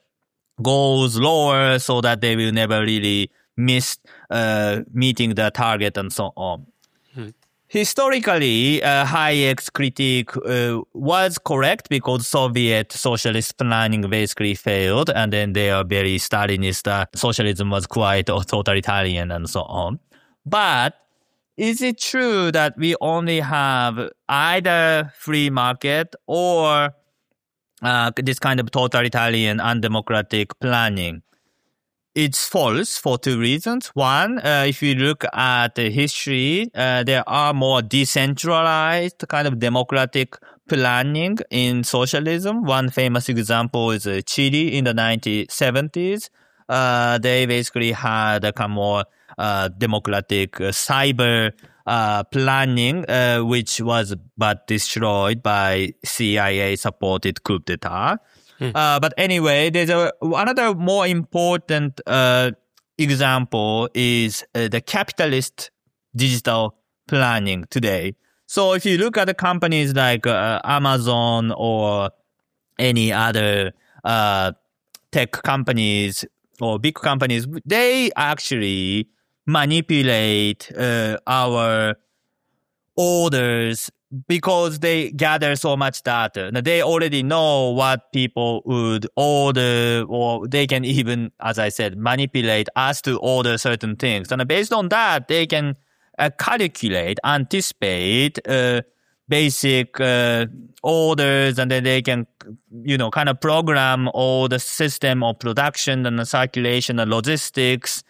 goals lower so that they will never really miss uh, meeting the target and so on. Hmm. Historically, uh, Hayek's critique uh, was correct because Soviet socialist planning basically failed, and then they are very Stalinist. Uh, socialism was quite totalitarian and so on. But is it true that we only have either free market or uh, this kind of totalitarian, undemocratic planning? It's false for two reasons. One, uh, if you look at the history, uh, there are more decentralized kind of democratic planning in socialism. One famous example is uh, Chile in the nineteen seventies. Uh, they basically had a kind of more uh, democratic uh, cyber uh, planning, uh, which was but destroyed by C I A-supported coup d'etat. Uh, but anyway, there's a, another more important uh, example is uh, the capitalist digital planning today. So if you look at the companies like uh, Amazon or any other uh, tech companies or big companies, they actually manipulate uh, our orders because they gather so much data. Now, they already know what people would order, or they can even, as I said, manipulate us to order certain things. And based on that, they can uh, calculate, anticipate uh, basic uh, orders, and then they can, you know, kind of program all the system of production and the circulation and logistics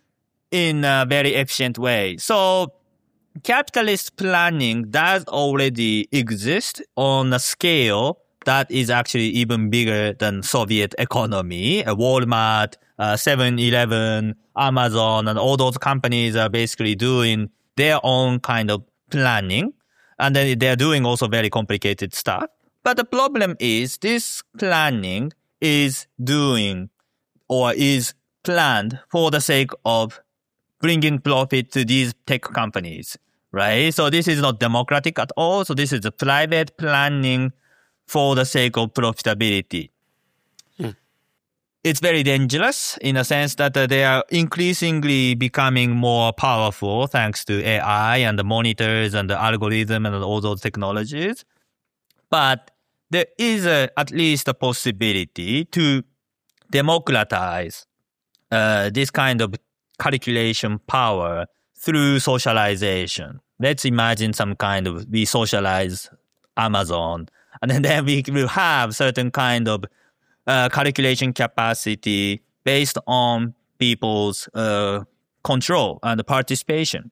in a very efficient way. So capitalist planning does already exist on a scale that is actually even bigger than Soviet economy. Uh, Walmart, uh, seven eleven, Amazon, and all those companies are basically doing their own kind of planning. And then they're doing also very complicated stuff. But the problem is this planning is doing or is planned for the sake of bringing profit to these tech companies, right? So this is not democratic at all. So this is a private planning for the sake of profitability. Hmm. It's very dangerous in a sense that uh, they are increasingly becoming more powerful thanks to A I and the monitors and the algorithm and all those technologies. But there is a, at least a possibility to democratize uh, this kind of calculation power through socialization. Let's imagine some kind of, we socialize Amazon, and then, then we will have certain kind of uh, calculation capacity based on people's uh, control and participation.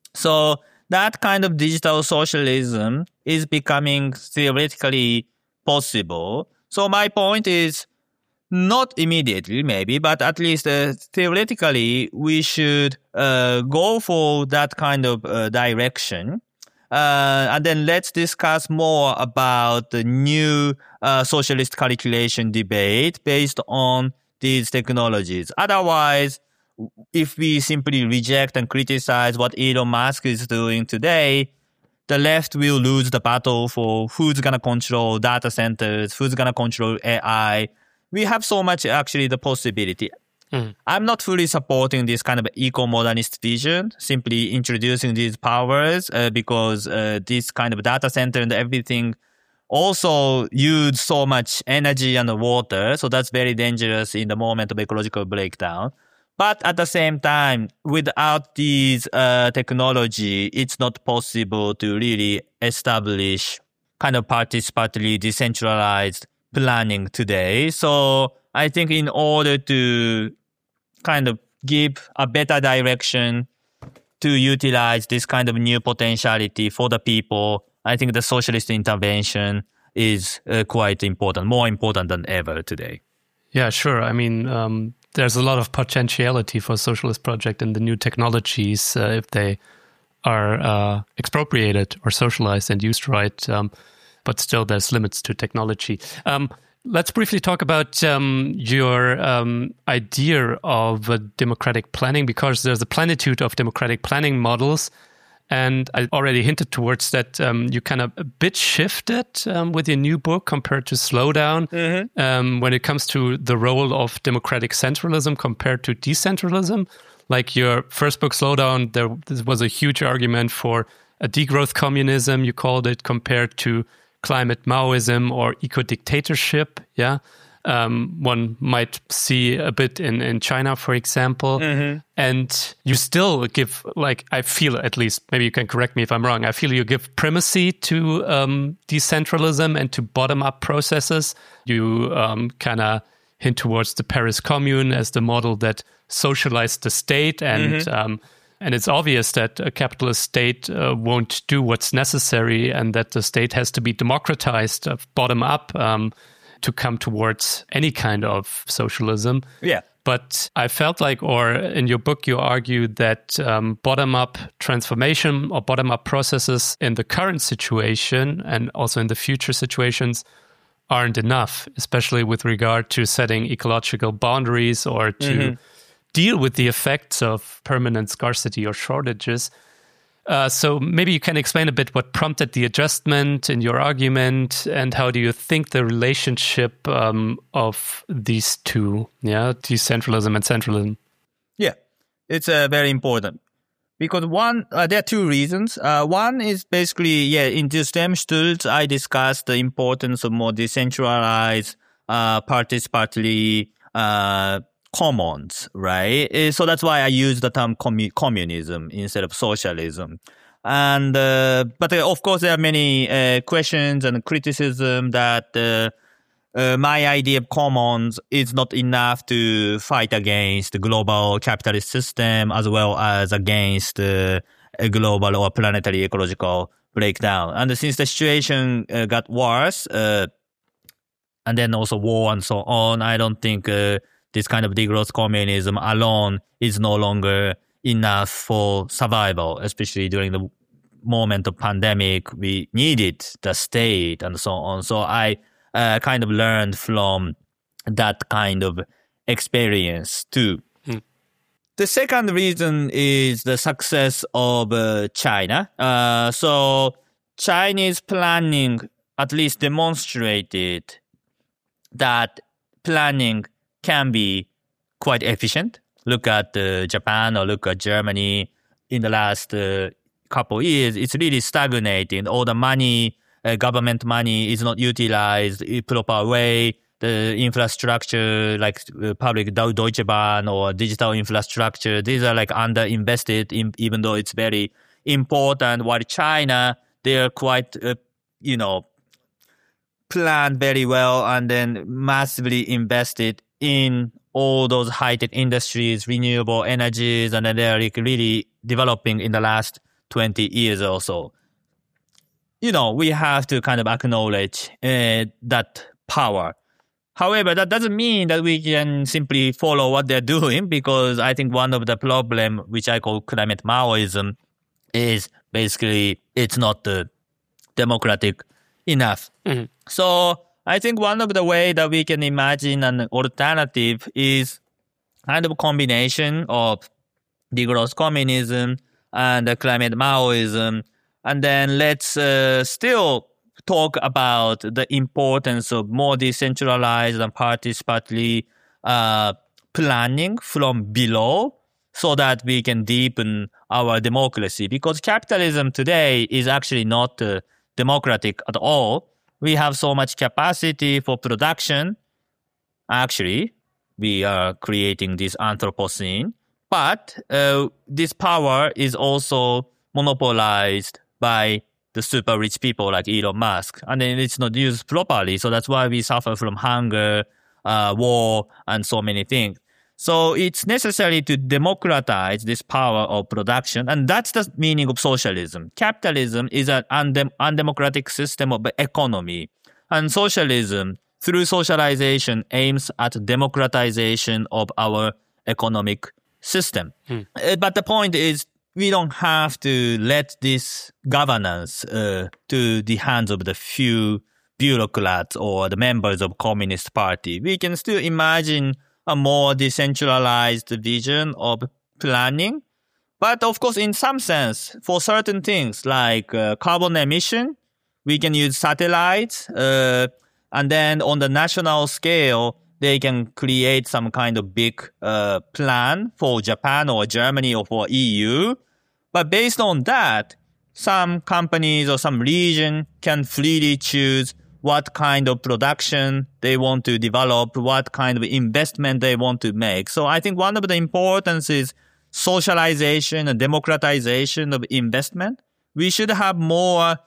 So that kind of digital socialism is becoming theoretically possible. So my point is, not immediately, maybe, but at least uh, theoretically, we should uh, go for that kind of uh, direction. Uh, and then let's discuss more about the new uh, socialist calculation debate based on these technologies. Otherwise, if we simply reject and criticize what Elon Musk is doing today, the left will lose the battle for who's going to control data centers, who's going to control A I. We have so much, actually, the possibility. Mm. I'm not fully supporting this kind of eco-modernist vision, simply introducing these powers uh, because uh, this kind of data center and everything also use so much energy and water. So that's very dangerous in the moment of ecological breakdown. But at the same time, without these uh, technology, it's not possible to really establish kind of participatory, decentralized planning today. So I think in order to kind of give a better direction to utilize this kind of new potentiality for the people, I think the socialist intervention is uh, quite important, more important than ever today. Yeah, sure. I mean, um, there's a lot of potentiality for socialist project in the new technologies uh, if they are uh, expropriated or socialized and used right. Um, but still there's limits to technology. Um, let's briefly talk about um, your um, idea of uh, democratic planning, because there's a plenitude of democratic planning models. And I already hinted towards that um, you kind of a bit shifted um, with your new book compared to Slowdown mm-hmm. um, when it comes to the role of democratic centralism compared to decentralism. Like your first book, Slowdown, there, there was a huge argument for a degrowth communism, you called it, compared to climate Maoism or eco-dictatorship. Yeah, um, one might see a bit in, in China, for example. Mm-hmm. And you still give, like, I feel at least, maybe you can correct me if I'm wrong, I feel you give primacy to um, decentralism and to bottom-up processes. You um, kind of hint towards the Paris Commune as the model that socialized the state, and mm-hmm. um, and it's obvious that a capitalist state uh, won't do what's necessary, and that the state has to be democratized, uh, bottom up, um, to come towards any kind of socialism. Yeah. But I felt like, or in your book, you argued that um, bottom-up transformation or bottom-up processes in the current situation and also in the future situations aren't enough, especially with regard to setting ecological boundaries or to mm-hmm. deal with the effects of permanent scarcity or shortages. Uh, so maybe you can explain a bit what prompted the adjustment in your argument, and how do you think the relationship um, of these two, yeah, decentralism and centralism? Yeah, it's uh, very important. Because one, uh, there are two reasons. Uh, one is basically, yeah, in the STEM Stulz, I discussed the importance of more decentralized, uh, participatory, uh, commons, right? Uh, So that's why I use the term commu- communism instead of socialism. And, uh, but uh, of course there are many, uh, questions and criticism that, uh, Uh, my idea of commons is not enough to fight against the global capitalist system as well as against uh, a global or planetary ecological breakdown. And since the situation uh, got worse, uh, and then also war and so on, I don't think uh, this kind of degrowth communism alone is no longer enough for survival, especially during the moment of pandemic. We needed the state and so on. So I Uh, kind of learned from that kind of experience too. Hmm. The second reason is the success of uh, China. Uh, so Chinese planning at least demonstrated that planning can be quite efficient. Look at uh, Japan or look at Germany in the last uh, couple of years. It's really stagnating. All the money Uh, government money is not utilized in proper way. The infrastructure, like uh, public Deutsche Bahn or digital infrastructure, these are like underinvested in, even though it's very important. While China, they are quite, uh, you know, planned very well and then massively invested in all those high-tech industries, renewable energies, and then they're like really developing in the last twenty years or so. You know, we have to kind of acknowledge uh, that power. However, that doesn't mean that we can simply follow what they're doing, because I think one of the problem, which I call climate Maoism, is basically it's not uh, democratic enough. Mm-hmm. So I think one of the way that we can imagine an alternative is kind of a combination of degrowth communism and uh, climate Maoism. And then let's uh, still talk about the importance of more decentralized and participatory uh, planning from below, so that we can deepen our democracy. Because capitalism today is actually not uh, democratic at all. We have so much capacity for production. Actually, we are creating this Anthropocene. But uh, this power is also monopolized by the super rich people like Elon Musk. And then it's not used properly. So that's why we suffer from hunger, uh, war, and so many things. So it's necessary to democratize this power of production. And that's the meaning of socialism. Capitalism is an undem- undemocratic system of economy. And socialism, through socialization, aims at democratization of our economic system. Hmm. Uh, but the point is, we don't have to let this governance uh, to the hands of the few bureaucrats or the members of Communist Party. We can still imagine a more decentralized vision of planning. But of course, in some sense, for certain things like uh, carbon emission, we can use satellites. Uh, and then on the national scale, they can create some kind of big uh, plan for Japan or Germany or for E U. But based on that, some companies or some region can freely choose what kind of production they want to develop, what kind of investment they want to make. So I think one of the importance is socialization and democratization of investment. We should have more,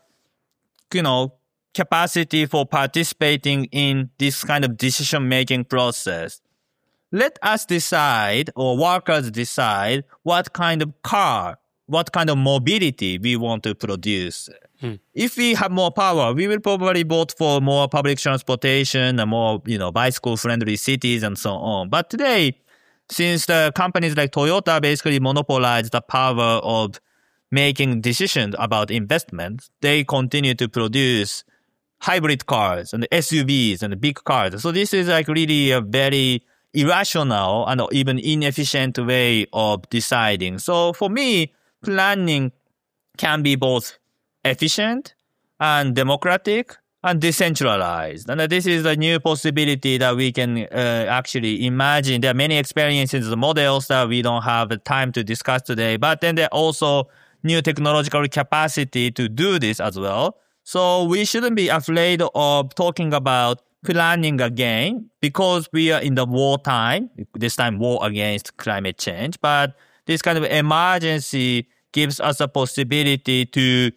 you know, capacity for participating in this kind of decision-making process. Let us decide, or workers decide, what kind of car, what kind of mobility we want to produce. Hmm. If we have more power, we will probably vote for more public transportation and more, you know, bicycle-friendly cities and so on. But today, since the companies like Toyota basically monopolize the power of making decisions about investment, they continue to produce hybrid cars and S U Vs and big cars. So this is like really a very irrational and even inefficient way of deciding. So for me, planning can be both efficient and democratic and decentralized. And this is a new possibility that we can uh, actually imagine. There are many experiences, models that we don't have the time to discuss today, but then there are also new technological capacity to do this as well. So we shouldn't be afraid of talking about planning again because we are in the wartime, this time war against climate change. But this kind of emergency gives us a possibility to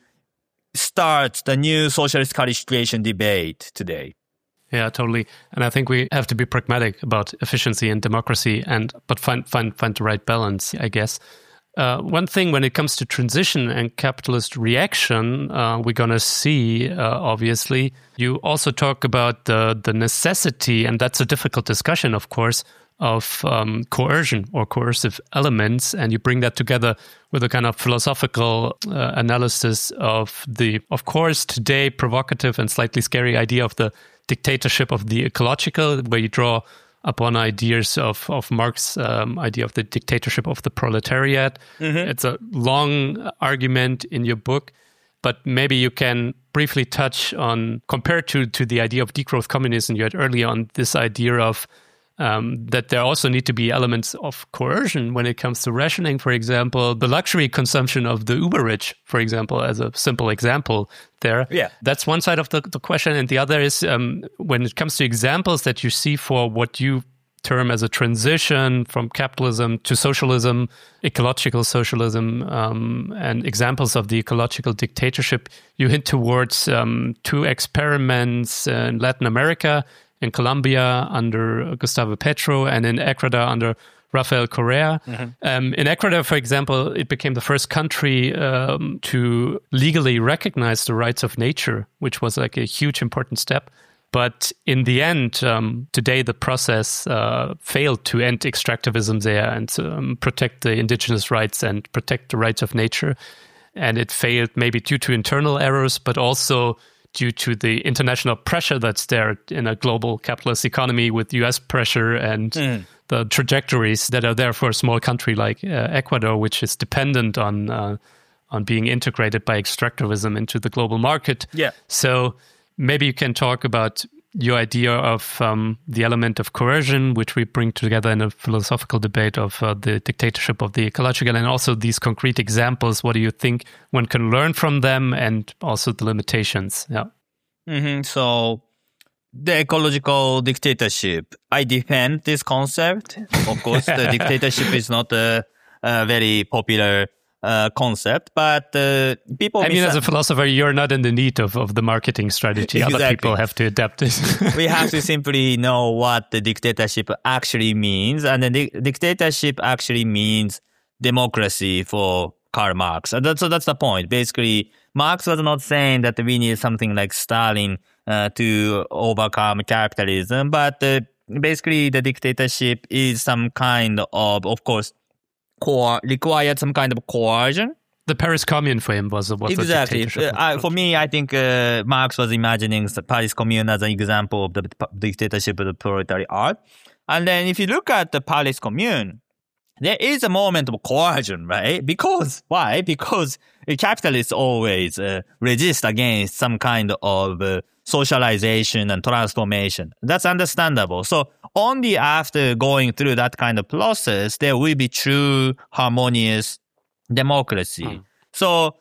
start the new socialist college creation debate today. Yeah, totally. And I think we have to be pragmatic about efficiency and democracy, and but find find find the right balance, I guess. Uh, one thing when it comes to transition and capitalist reaction, uh, we're going to see, uh, obviously, you also talk about the, the necessity, and that's a difficult discussion, of course, of um, coercion or coercive elements. And you bring that together with a kind of philosophical uh, analysis of the, of course, today provocative and slightly scary idea of the dictatorship of the ecological, where you draw upon ideas of, of Marx's um, idea of the dictatorship of the proletariat. Mm-hmm. It's a long argument in your book, but maybe you can briefly touch on, compared to, to the idea of degrowth communism you had earlier, on this idea of um, that there also need to be elements of coercion when it comes to rationing, for example, the luxury consumption of the uber-rich, for example, as a simple example there. Yeah. That's one side of the, the question. And the other is um, when it comes to examples that you see for what you term as a transition from capitalism to socialism, ecological socialism, um, and examples of the ecological dictatorship, you hint towards um, two experiments in Latin America, in Colombia under Gustavo Petro, and in Ecuador under Rafael Correa. Mm-hmm. Um, in Ecuador, for example, it became the first country um, to legally recognize the rights of nature, which was like a huge important step. But in the end, um, today the process uh, failed to end extractivism there and to um, protect the indigenous rights and protect the rights of nature. And it failed maybe due to internal errors, but also due to the international pressure that's there in a global capitalist economy with U S pressure and mm. the trajectories that are there for a small country like uh, Ecuador, which is dependent on uh, on being integrated by extractivism into the global market. Yeah. So maybe you can talk about your idea of um, the element of coercion, which we bring together in a philosophical debate of uh, the dictatorship of the ecological, and also these concrete examples. What do you think one can learn from them, and also the limitations? Yeah. Mm-hmm. So the ecological dictatorship, I defend this concept. Of course, the dictatorship is not a, a very popular Uh, concept, but uh, people... I mean, as a philosopher, you're not in the need of, of the marketing strategy. Exactly. Other people have to adapt it. We have to simply know what the dictatorship actually means. And the di- dictatorship actually means democracy for Karl Marx. And that's, so that's the point. Basically, Marx was not saying that we need something like Stalin uh, to overcome capitalism, but uh, basically the dictatorship is some kind of, of course, Core, required some kind of coercion. The Paris Commune for him was, was exactly. a dictatorship. Uh, for me, I think uh, Marx was imagining the Paris Commune as an example of the p- dictatorship of the proletariat. And then if you look at the Paris Commune, there is a moment of coercion, right? Because, why? Because capitalists always uh, resist against some kind of uh, socialization and transformation. That's understandable. So only after going through that kind of process, there will be true harmonious democracy. Mm. So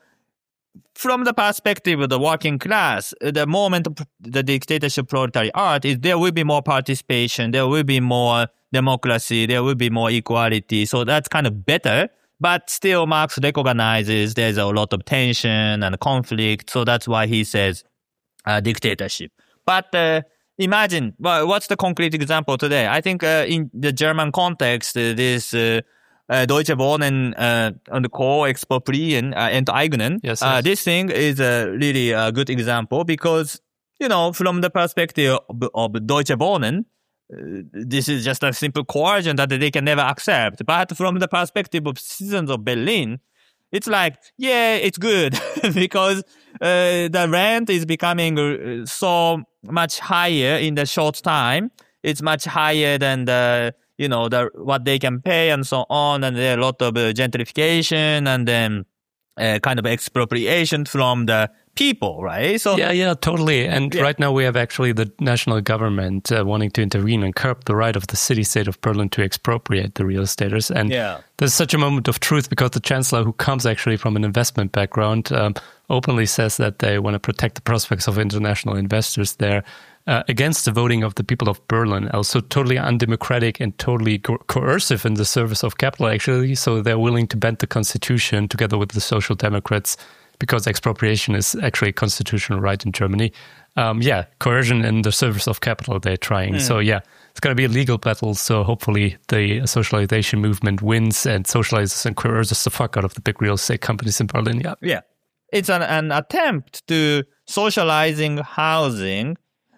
from the perspective of the working class, the moment of the dictatorship proletariat is there will be more participation, there will be more democracy, there will be more equality. So that's kind of better. But still, Marx recognizes there's a lot of tension and conflict. So that's why he says uh, dictatorship. But uh, imagine, well, what's the concrete example today? I think uh, in the German context, uh, this uh, uh, Deutsche Wohnen uh, and Co-Expropriieren, uh, Enteignen, yes, yes. Uh, this thing is a really a good example because, you know, from the perspective of, of Deutsche Wohnen, uh, this is just a simple coercion that they can never accept. But from the perspective of citizens of Berlin, it's like, yeah, it's good because uh, the rent is becoming uh, so much higher in the short time. It's much higher than the, you know, the what they can pay and so on. And there are a lot of uh, gentrification, and then uh, kind of expropriation from the people, right? So yeah, yeah, totally. And yeah. right now we have actually the national government uh, wanting to intervene and curb the right of the city-state of Berlin to expropriate the real estaters. And yeah. there's such a moment of truth because the chancellor, who comes actually from an investment background, um, openly says that they want to protect the prospects of international investors there uh, against the voting of the people of Berlin. Also totally undemocratic and totally co- coercive in the service of capital, actually. So they're willing to bend the constitution together with the Social Democrats, because expropriation is actually a constitutional right in Germany. Um, yeah, coercion in the service of capital they're trying. Mm. So yeah, it's going to be a legal battle. So hopefully the socialization movement wins and socializes and coerces the fuck out of the big real estate companies in Berlin. Yeah, yeah. It's an, an attempt to socializing housing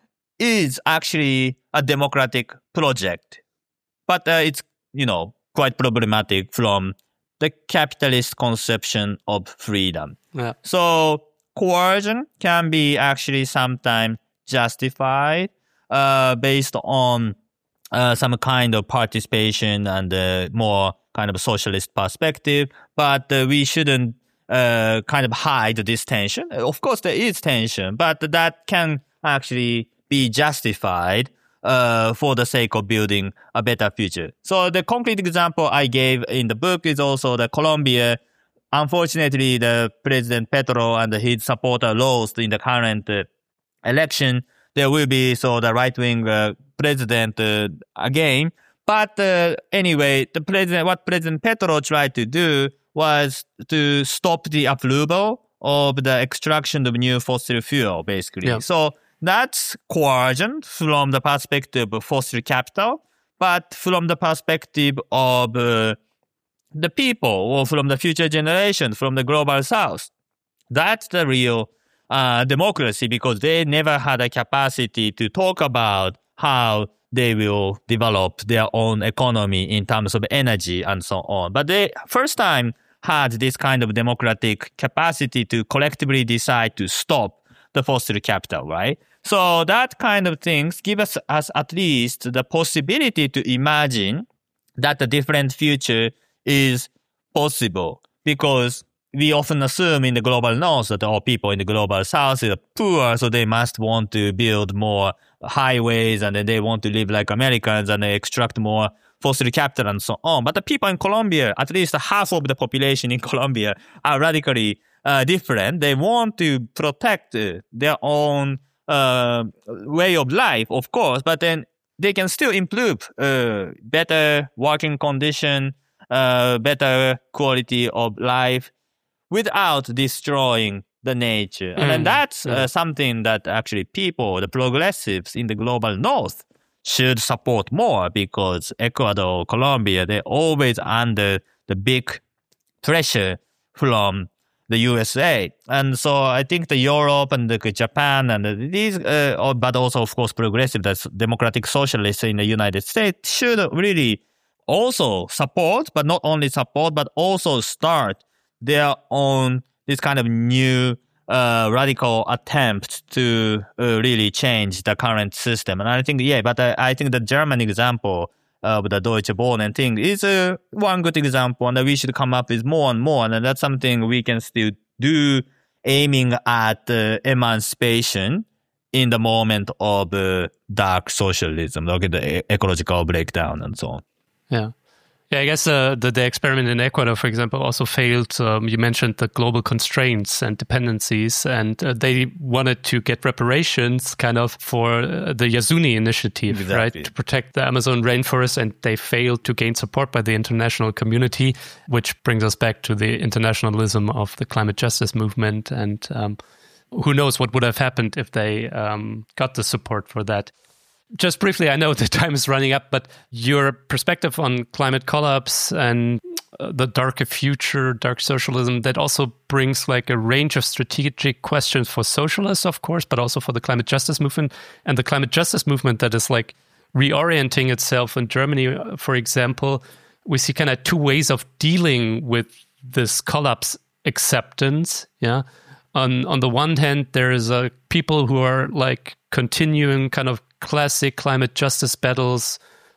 is actually a democratic project. But uh, it's, you know, quite problematic from the capitalist conception of freedom. Yeah. So coercion can be actually sometimes justified uh, based on uh, some kind of participation and uh, more kind of socialist perspective. But uh, we shouldn't uh, kind of hide this tension. Of course, there is tension, but that can actually be justified Uh, for the sake of building a better future. So the concrete example I gave in the book is also the Colombia. Unfortunately, the President Petro and his supporter lost in the current uh, election. There will be so the right-wing uh, president uh, again. But uh, anyway, the president, what President Petro tried to do was to stop the approval of the extraction of new fossil fuel, basically. Yeah. So that's coercion from the perspective of fossil capital, but from the perspective of uh, the people or from the future generation, from the global south, that's the real uh, democracy, because they never had a capacity to talk about how they will develop their own economy in terms of energy and so on. But they first time had this kind of democratic capacity to collectively decide to stop the fossil capital, right? So that kind of things give us, us at least the possibility to imagine that a different future is possible, because we often assume in the global north that all people in the global south are poor, so they must want to build more highways and then they want to live like Americans and they extract more fossil capital and so on. But the people in Colombia, at least half of the population in Colombia, are radically uh, different. They want to protect uh, their own uh, way of life, of course, but then they can still improve uh, better working condition, uh, better quality of life without destroying the nature. Mm. And then that's uh, something that actually people, the progressives in the global north, should support more, because Ecuador, Colombia, they're always under the big pressure from the U S A. And so I think the Europe and the Japan and the, these, uh, but also, of course, progressive, that's democratic socialists in the United States, should really also support, but not only support, but also start their own, this kind of new uh, radical attempt to uh, really change the current system. And I think, yeah, but I, I think the German example of the Deutsche Wohnen thing is uh, one good example, and we should come up with more and more. And that's something we can still do, aiming at uh, emancipation in the moment of uh, dark socialism, like the ecological breakdown and so on. Yeah. Yeah, I guess uh, the, the experiment in Ecuador, for example, also failed. Um, you mentioned the global constraints and dependencies, and uh, they wanted to get reparations kind of for uh, the Yasuni initiative, exactly. right, to protect the Amazon rainforest, and they failed to gain support by the international community, which brings us back to the internationalism of the climate justice movement. And um, who knows what would have happened if they um, got the support for that. Just briefly, I know the time is running up, but your perspective on climate collapse and uh, the darker future, dark socialism, that also brings like a range of strategic questions for socialists, of course, but also for the climate justice movement. And the climate justice movement that is like reorienting itself in Germany, for example, we see kind of two ways of dealing with this collapse acceptance. Yeah. On, on the one hand, there is uh, people who are like continuing kind of classic climate justice battles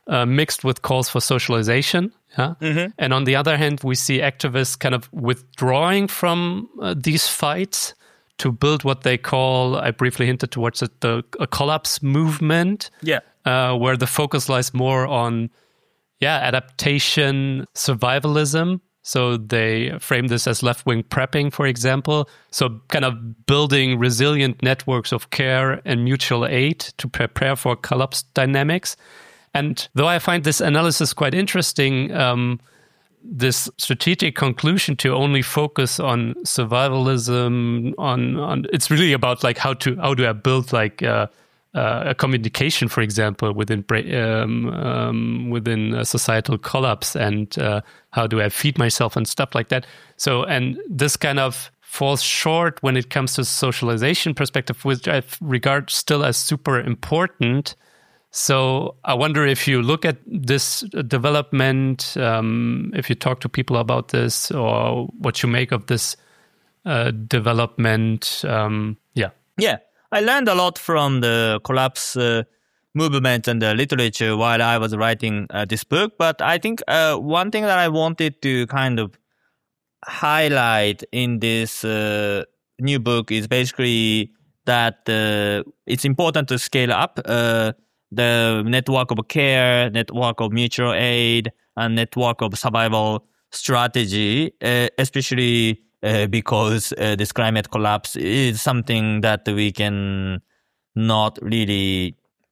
uh, mixed with calls for socialization. Yeah? Mm-hmm. And on the other hand, we see activists kind of withdrawing from uh, these fights to build what they call, I briefly hinted towards it, the a collapse movement. Yeah. Uh, where the focus lies more on, yeah, adaptation, survivalism. So they frame this as left-wing prepping, for example. So kind of building resilient networks of care and mutual aid to prepare for collapse dynamics. And though I find this analysis quite interesting, um, this strategic conclusion to only focus on survivalism, on on it's really about like how to how do I build like uh, uh, a communication, for example, within um, um, within a societal collapse, and uh, how do I feed myself and stuff like that. So, and this kind of falls short when it comes to socialization perspective, which I regard still as super important. So I wonder if you look at this development, um, if you talk to people about this, or what you make of this uh, development. Um, yeah. Yeah. I learned a lot from the collapse uh, movement and the literature while I was writing uh, this book. But I think uh, one thing that I wanted to kind of highlight in this uh, new book is basically that uh, it's important to scale up uh, the network of care, network of mutual aid, and network of survival strategy, uh, especially uh, because uh, this climate collapse is something that we can not really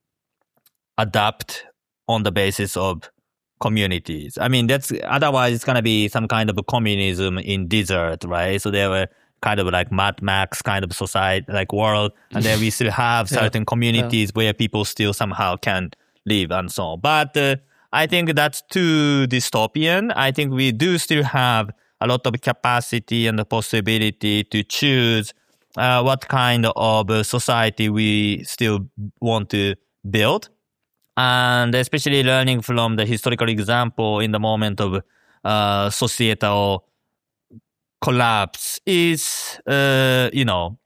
adapt on the basis of communities. I mean, that's otherwise it's going to be some kind of communism in desert, right? So there were kind of like Mad Max kind of society, like world, and then we still have certain yeah. communities yeah. where people still somehow can live and so on. But uh, I think that's too dystopian. I think we do still have a lot of capacity and the possibility to choose uh, what kind of uh, society we still want to build. And especially learning from the historical example in the moment of uh, societal collapse is, uh, you know,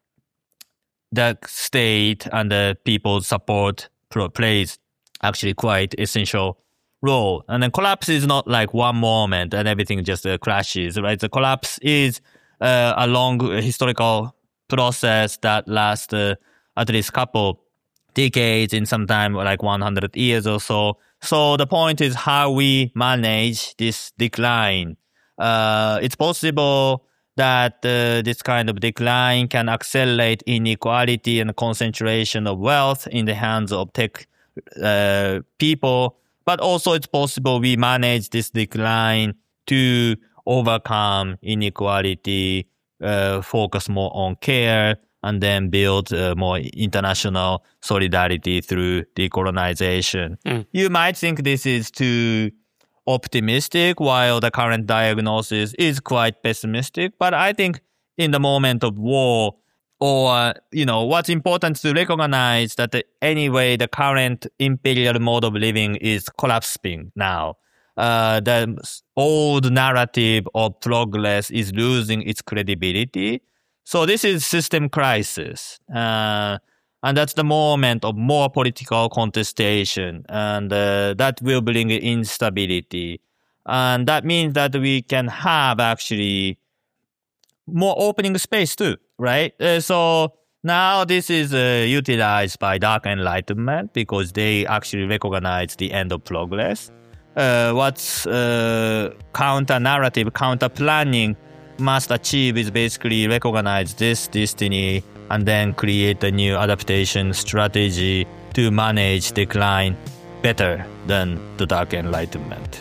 the state and the people's support plays actually quite essential role. And then collapse is not like one moment and everything just uh, crashes, right? The collapse is uh, a long historical process that lasts uh, at least couple decades, in some time like one hundred years or so. So the point is how we manage this decline. Uh, it's possible that uh, this kind of decline can accelerate inequality and concentration of wealth in the hands of tech uh, people. But also it's possible we manage this decline to overcome inequality, uh, focus more on care, and then build uh, more international solidarity through decolonization. Mm. You might think this is too optimistic, while the current diagnosis is quite pessimistic. But I think in the moment of war, or, you know, what's important to recognize that the, anyway, the current imperial mode of living is collapsing now. Uh, the old narrative of progress is losing its credibility. So this is system crisis. Uh, and that's the moment of more political contestation. And uh, that will bring instability. And that means that we can have actually more opening space too, right? Uh, so now this is uh, utilized by Dark Enlightenment because they actually recognize the end of progress. Uh, what's uh, counter-narrative, counter-planning must achieve is basically recognize this destiny and then create a new adaptation strategy to manage decline better than the Dark Enlightenment.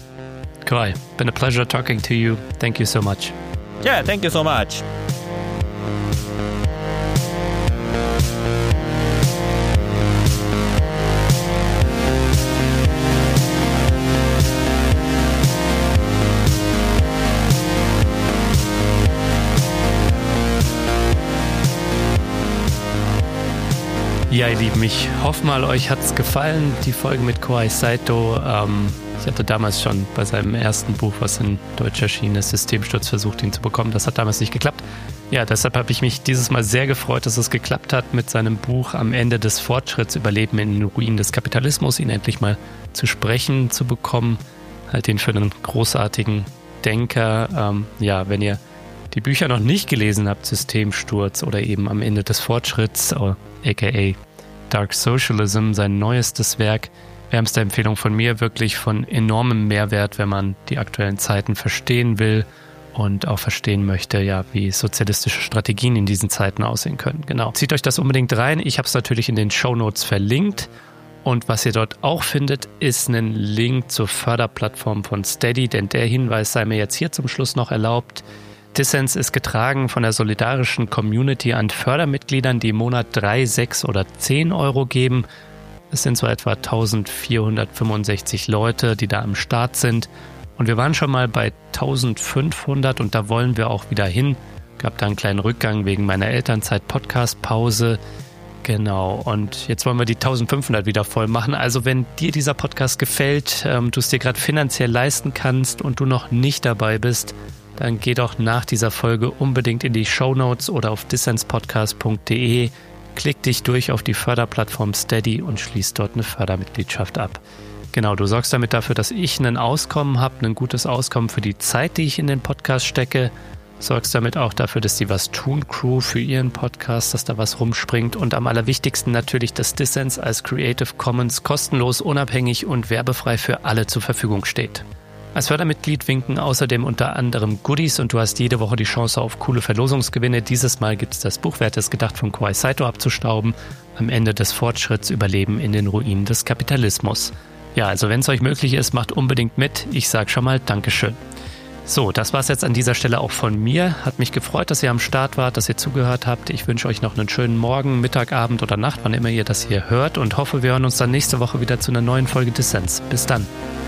Kai, been a pleasure talking to you. Thank you so much. Yeah, thank you so much. Ja, ihr Lieben, ich hoffe mal, euch hat's gefallen, die Folge mit Kohei Saito. Ähm, ich hatte damals schon bei seinem ersten Buch, was in Deutsch erschienen ist, Systemsturz, versucht, ihn zu bekommen. Das hat damals nicht geklappt. Ja, deshalb habe ich mich dieses Mal sehr gefreut, dass es geklappt hat, mit seinem Buch Am Ende des Fortschritts, Überleben in den Ruinen des Kapitalismus, ihn endlich mal zu sprechen zu bekommen. Halt ihn für einen großartigen Denker. Ähm, ja, wenn ihr die Bücher noch nicht gelesen habt, Systemsturz oder eben Am Ende des Fortschritts, aka Dark Socialism, sein neuestes Werk, wärmste Empfehlung von mir, wirklich von enormem Mehrwert, wenn man die aktuellen Zeiten verstehen will und auch verstehen möchte, ja, wie sozialistische Strategien in diesen Zeiten aussehen können. Genau. Zieht euch das unbedingt rein. Ich habe es natürlich in den Shownotes verlinkt. Und was ihr dort auch findet, ist ein Link zur Förderplattform von Steady, denn der Hinweis sei mir jetzt hier zum Schluss noch erlaubt. Dissens ist getragen von der solidarischen Community an Fördermitgliedern, die im Monat drei, sechs oder zehn Euro geben. Es sind so etwa eintausendvierhundertfünfundsechzig Leute, die da am Start sind. Und wir waren schon mal bei eintausendfünfhundert und da wollen wir auch wieder hin. Gab da einen kleinen Rückgang wegen meiner Elternzeit-Podcast-Pause. Genau, und jetzt wollen wir die eintausendfünfhundert wieder voll machen. Also wenn dir dieser Podcast gefällt, ähm, du es dir gerade finanziell leisten kannst und du noch nicht dabei bist, dann geh doch nach dieser Folge unbedingt in die Shownotes oder auf dissenspodcast punkt de, klick dich durch auf die Förderplattform Steady und schließ dort eine Fördermitgliedschaft ab. Genau, du sorgst damit dafür, dass ich ein Auskommen habe, ein gutes Auskommen für die Zeit, die ich in den Podcast stecke. Sorgst damit auch dafür, dass die Was-Tun-Crew für ihren Podcast, dass da was rumspringt. Und am allerwichtigsten natürlich, dass Dissens als Creative Commons kostenlos, unabhängig und werbefrei für alle zur Verfügung steht. Als Fördermitglied winken außerdem unter anderem Goodies und du hast jede Woche die Chance auf coole Verlosungsgewinne. Dieses Mal gibt es das Buch Wer hätte es gedacht von Kohei Saito abzustauben. Am Ende des Fortschritts Überleben in den Ruinen des Kapitalismus. Ja, also wenn es euch möglich ist, macht unbedingt mit. Ich sage schon mal Dankeschön. So, das war's jetzt an dieser Stelle auch von mir. Hat mich gefreut, dass ihr am Start wart, dass ihr zugehört habt. Ich wünsche euch noch einen schönen Morgen, Mittag, Abend oder Nacht, wann immer ihr das hier hört und hoffe, wir hören uns dann nächste Woche wieder zu einer neuen Folge Dissens. Bis dann.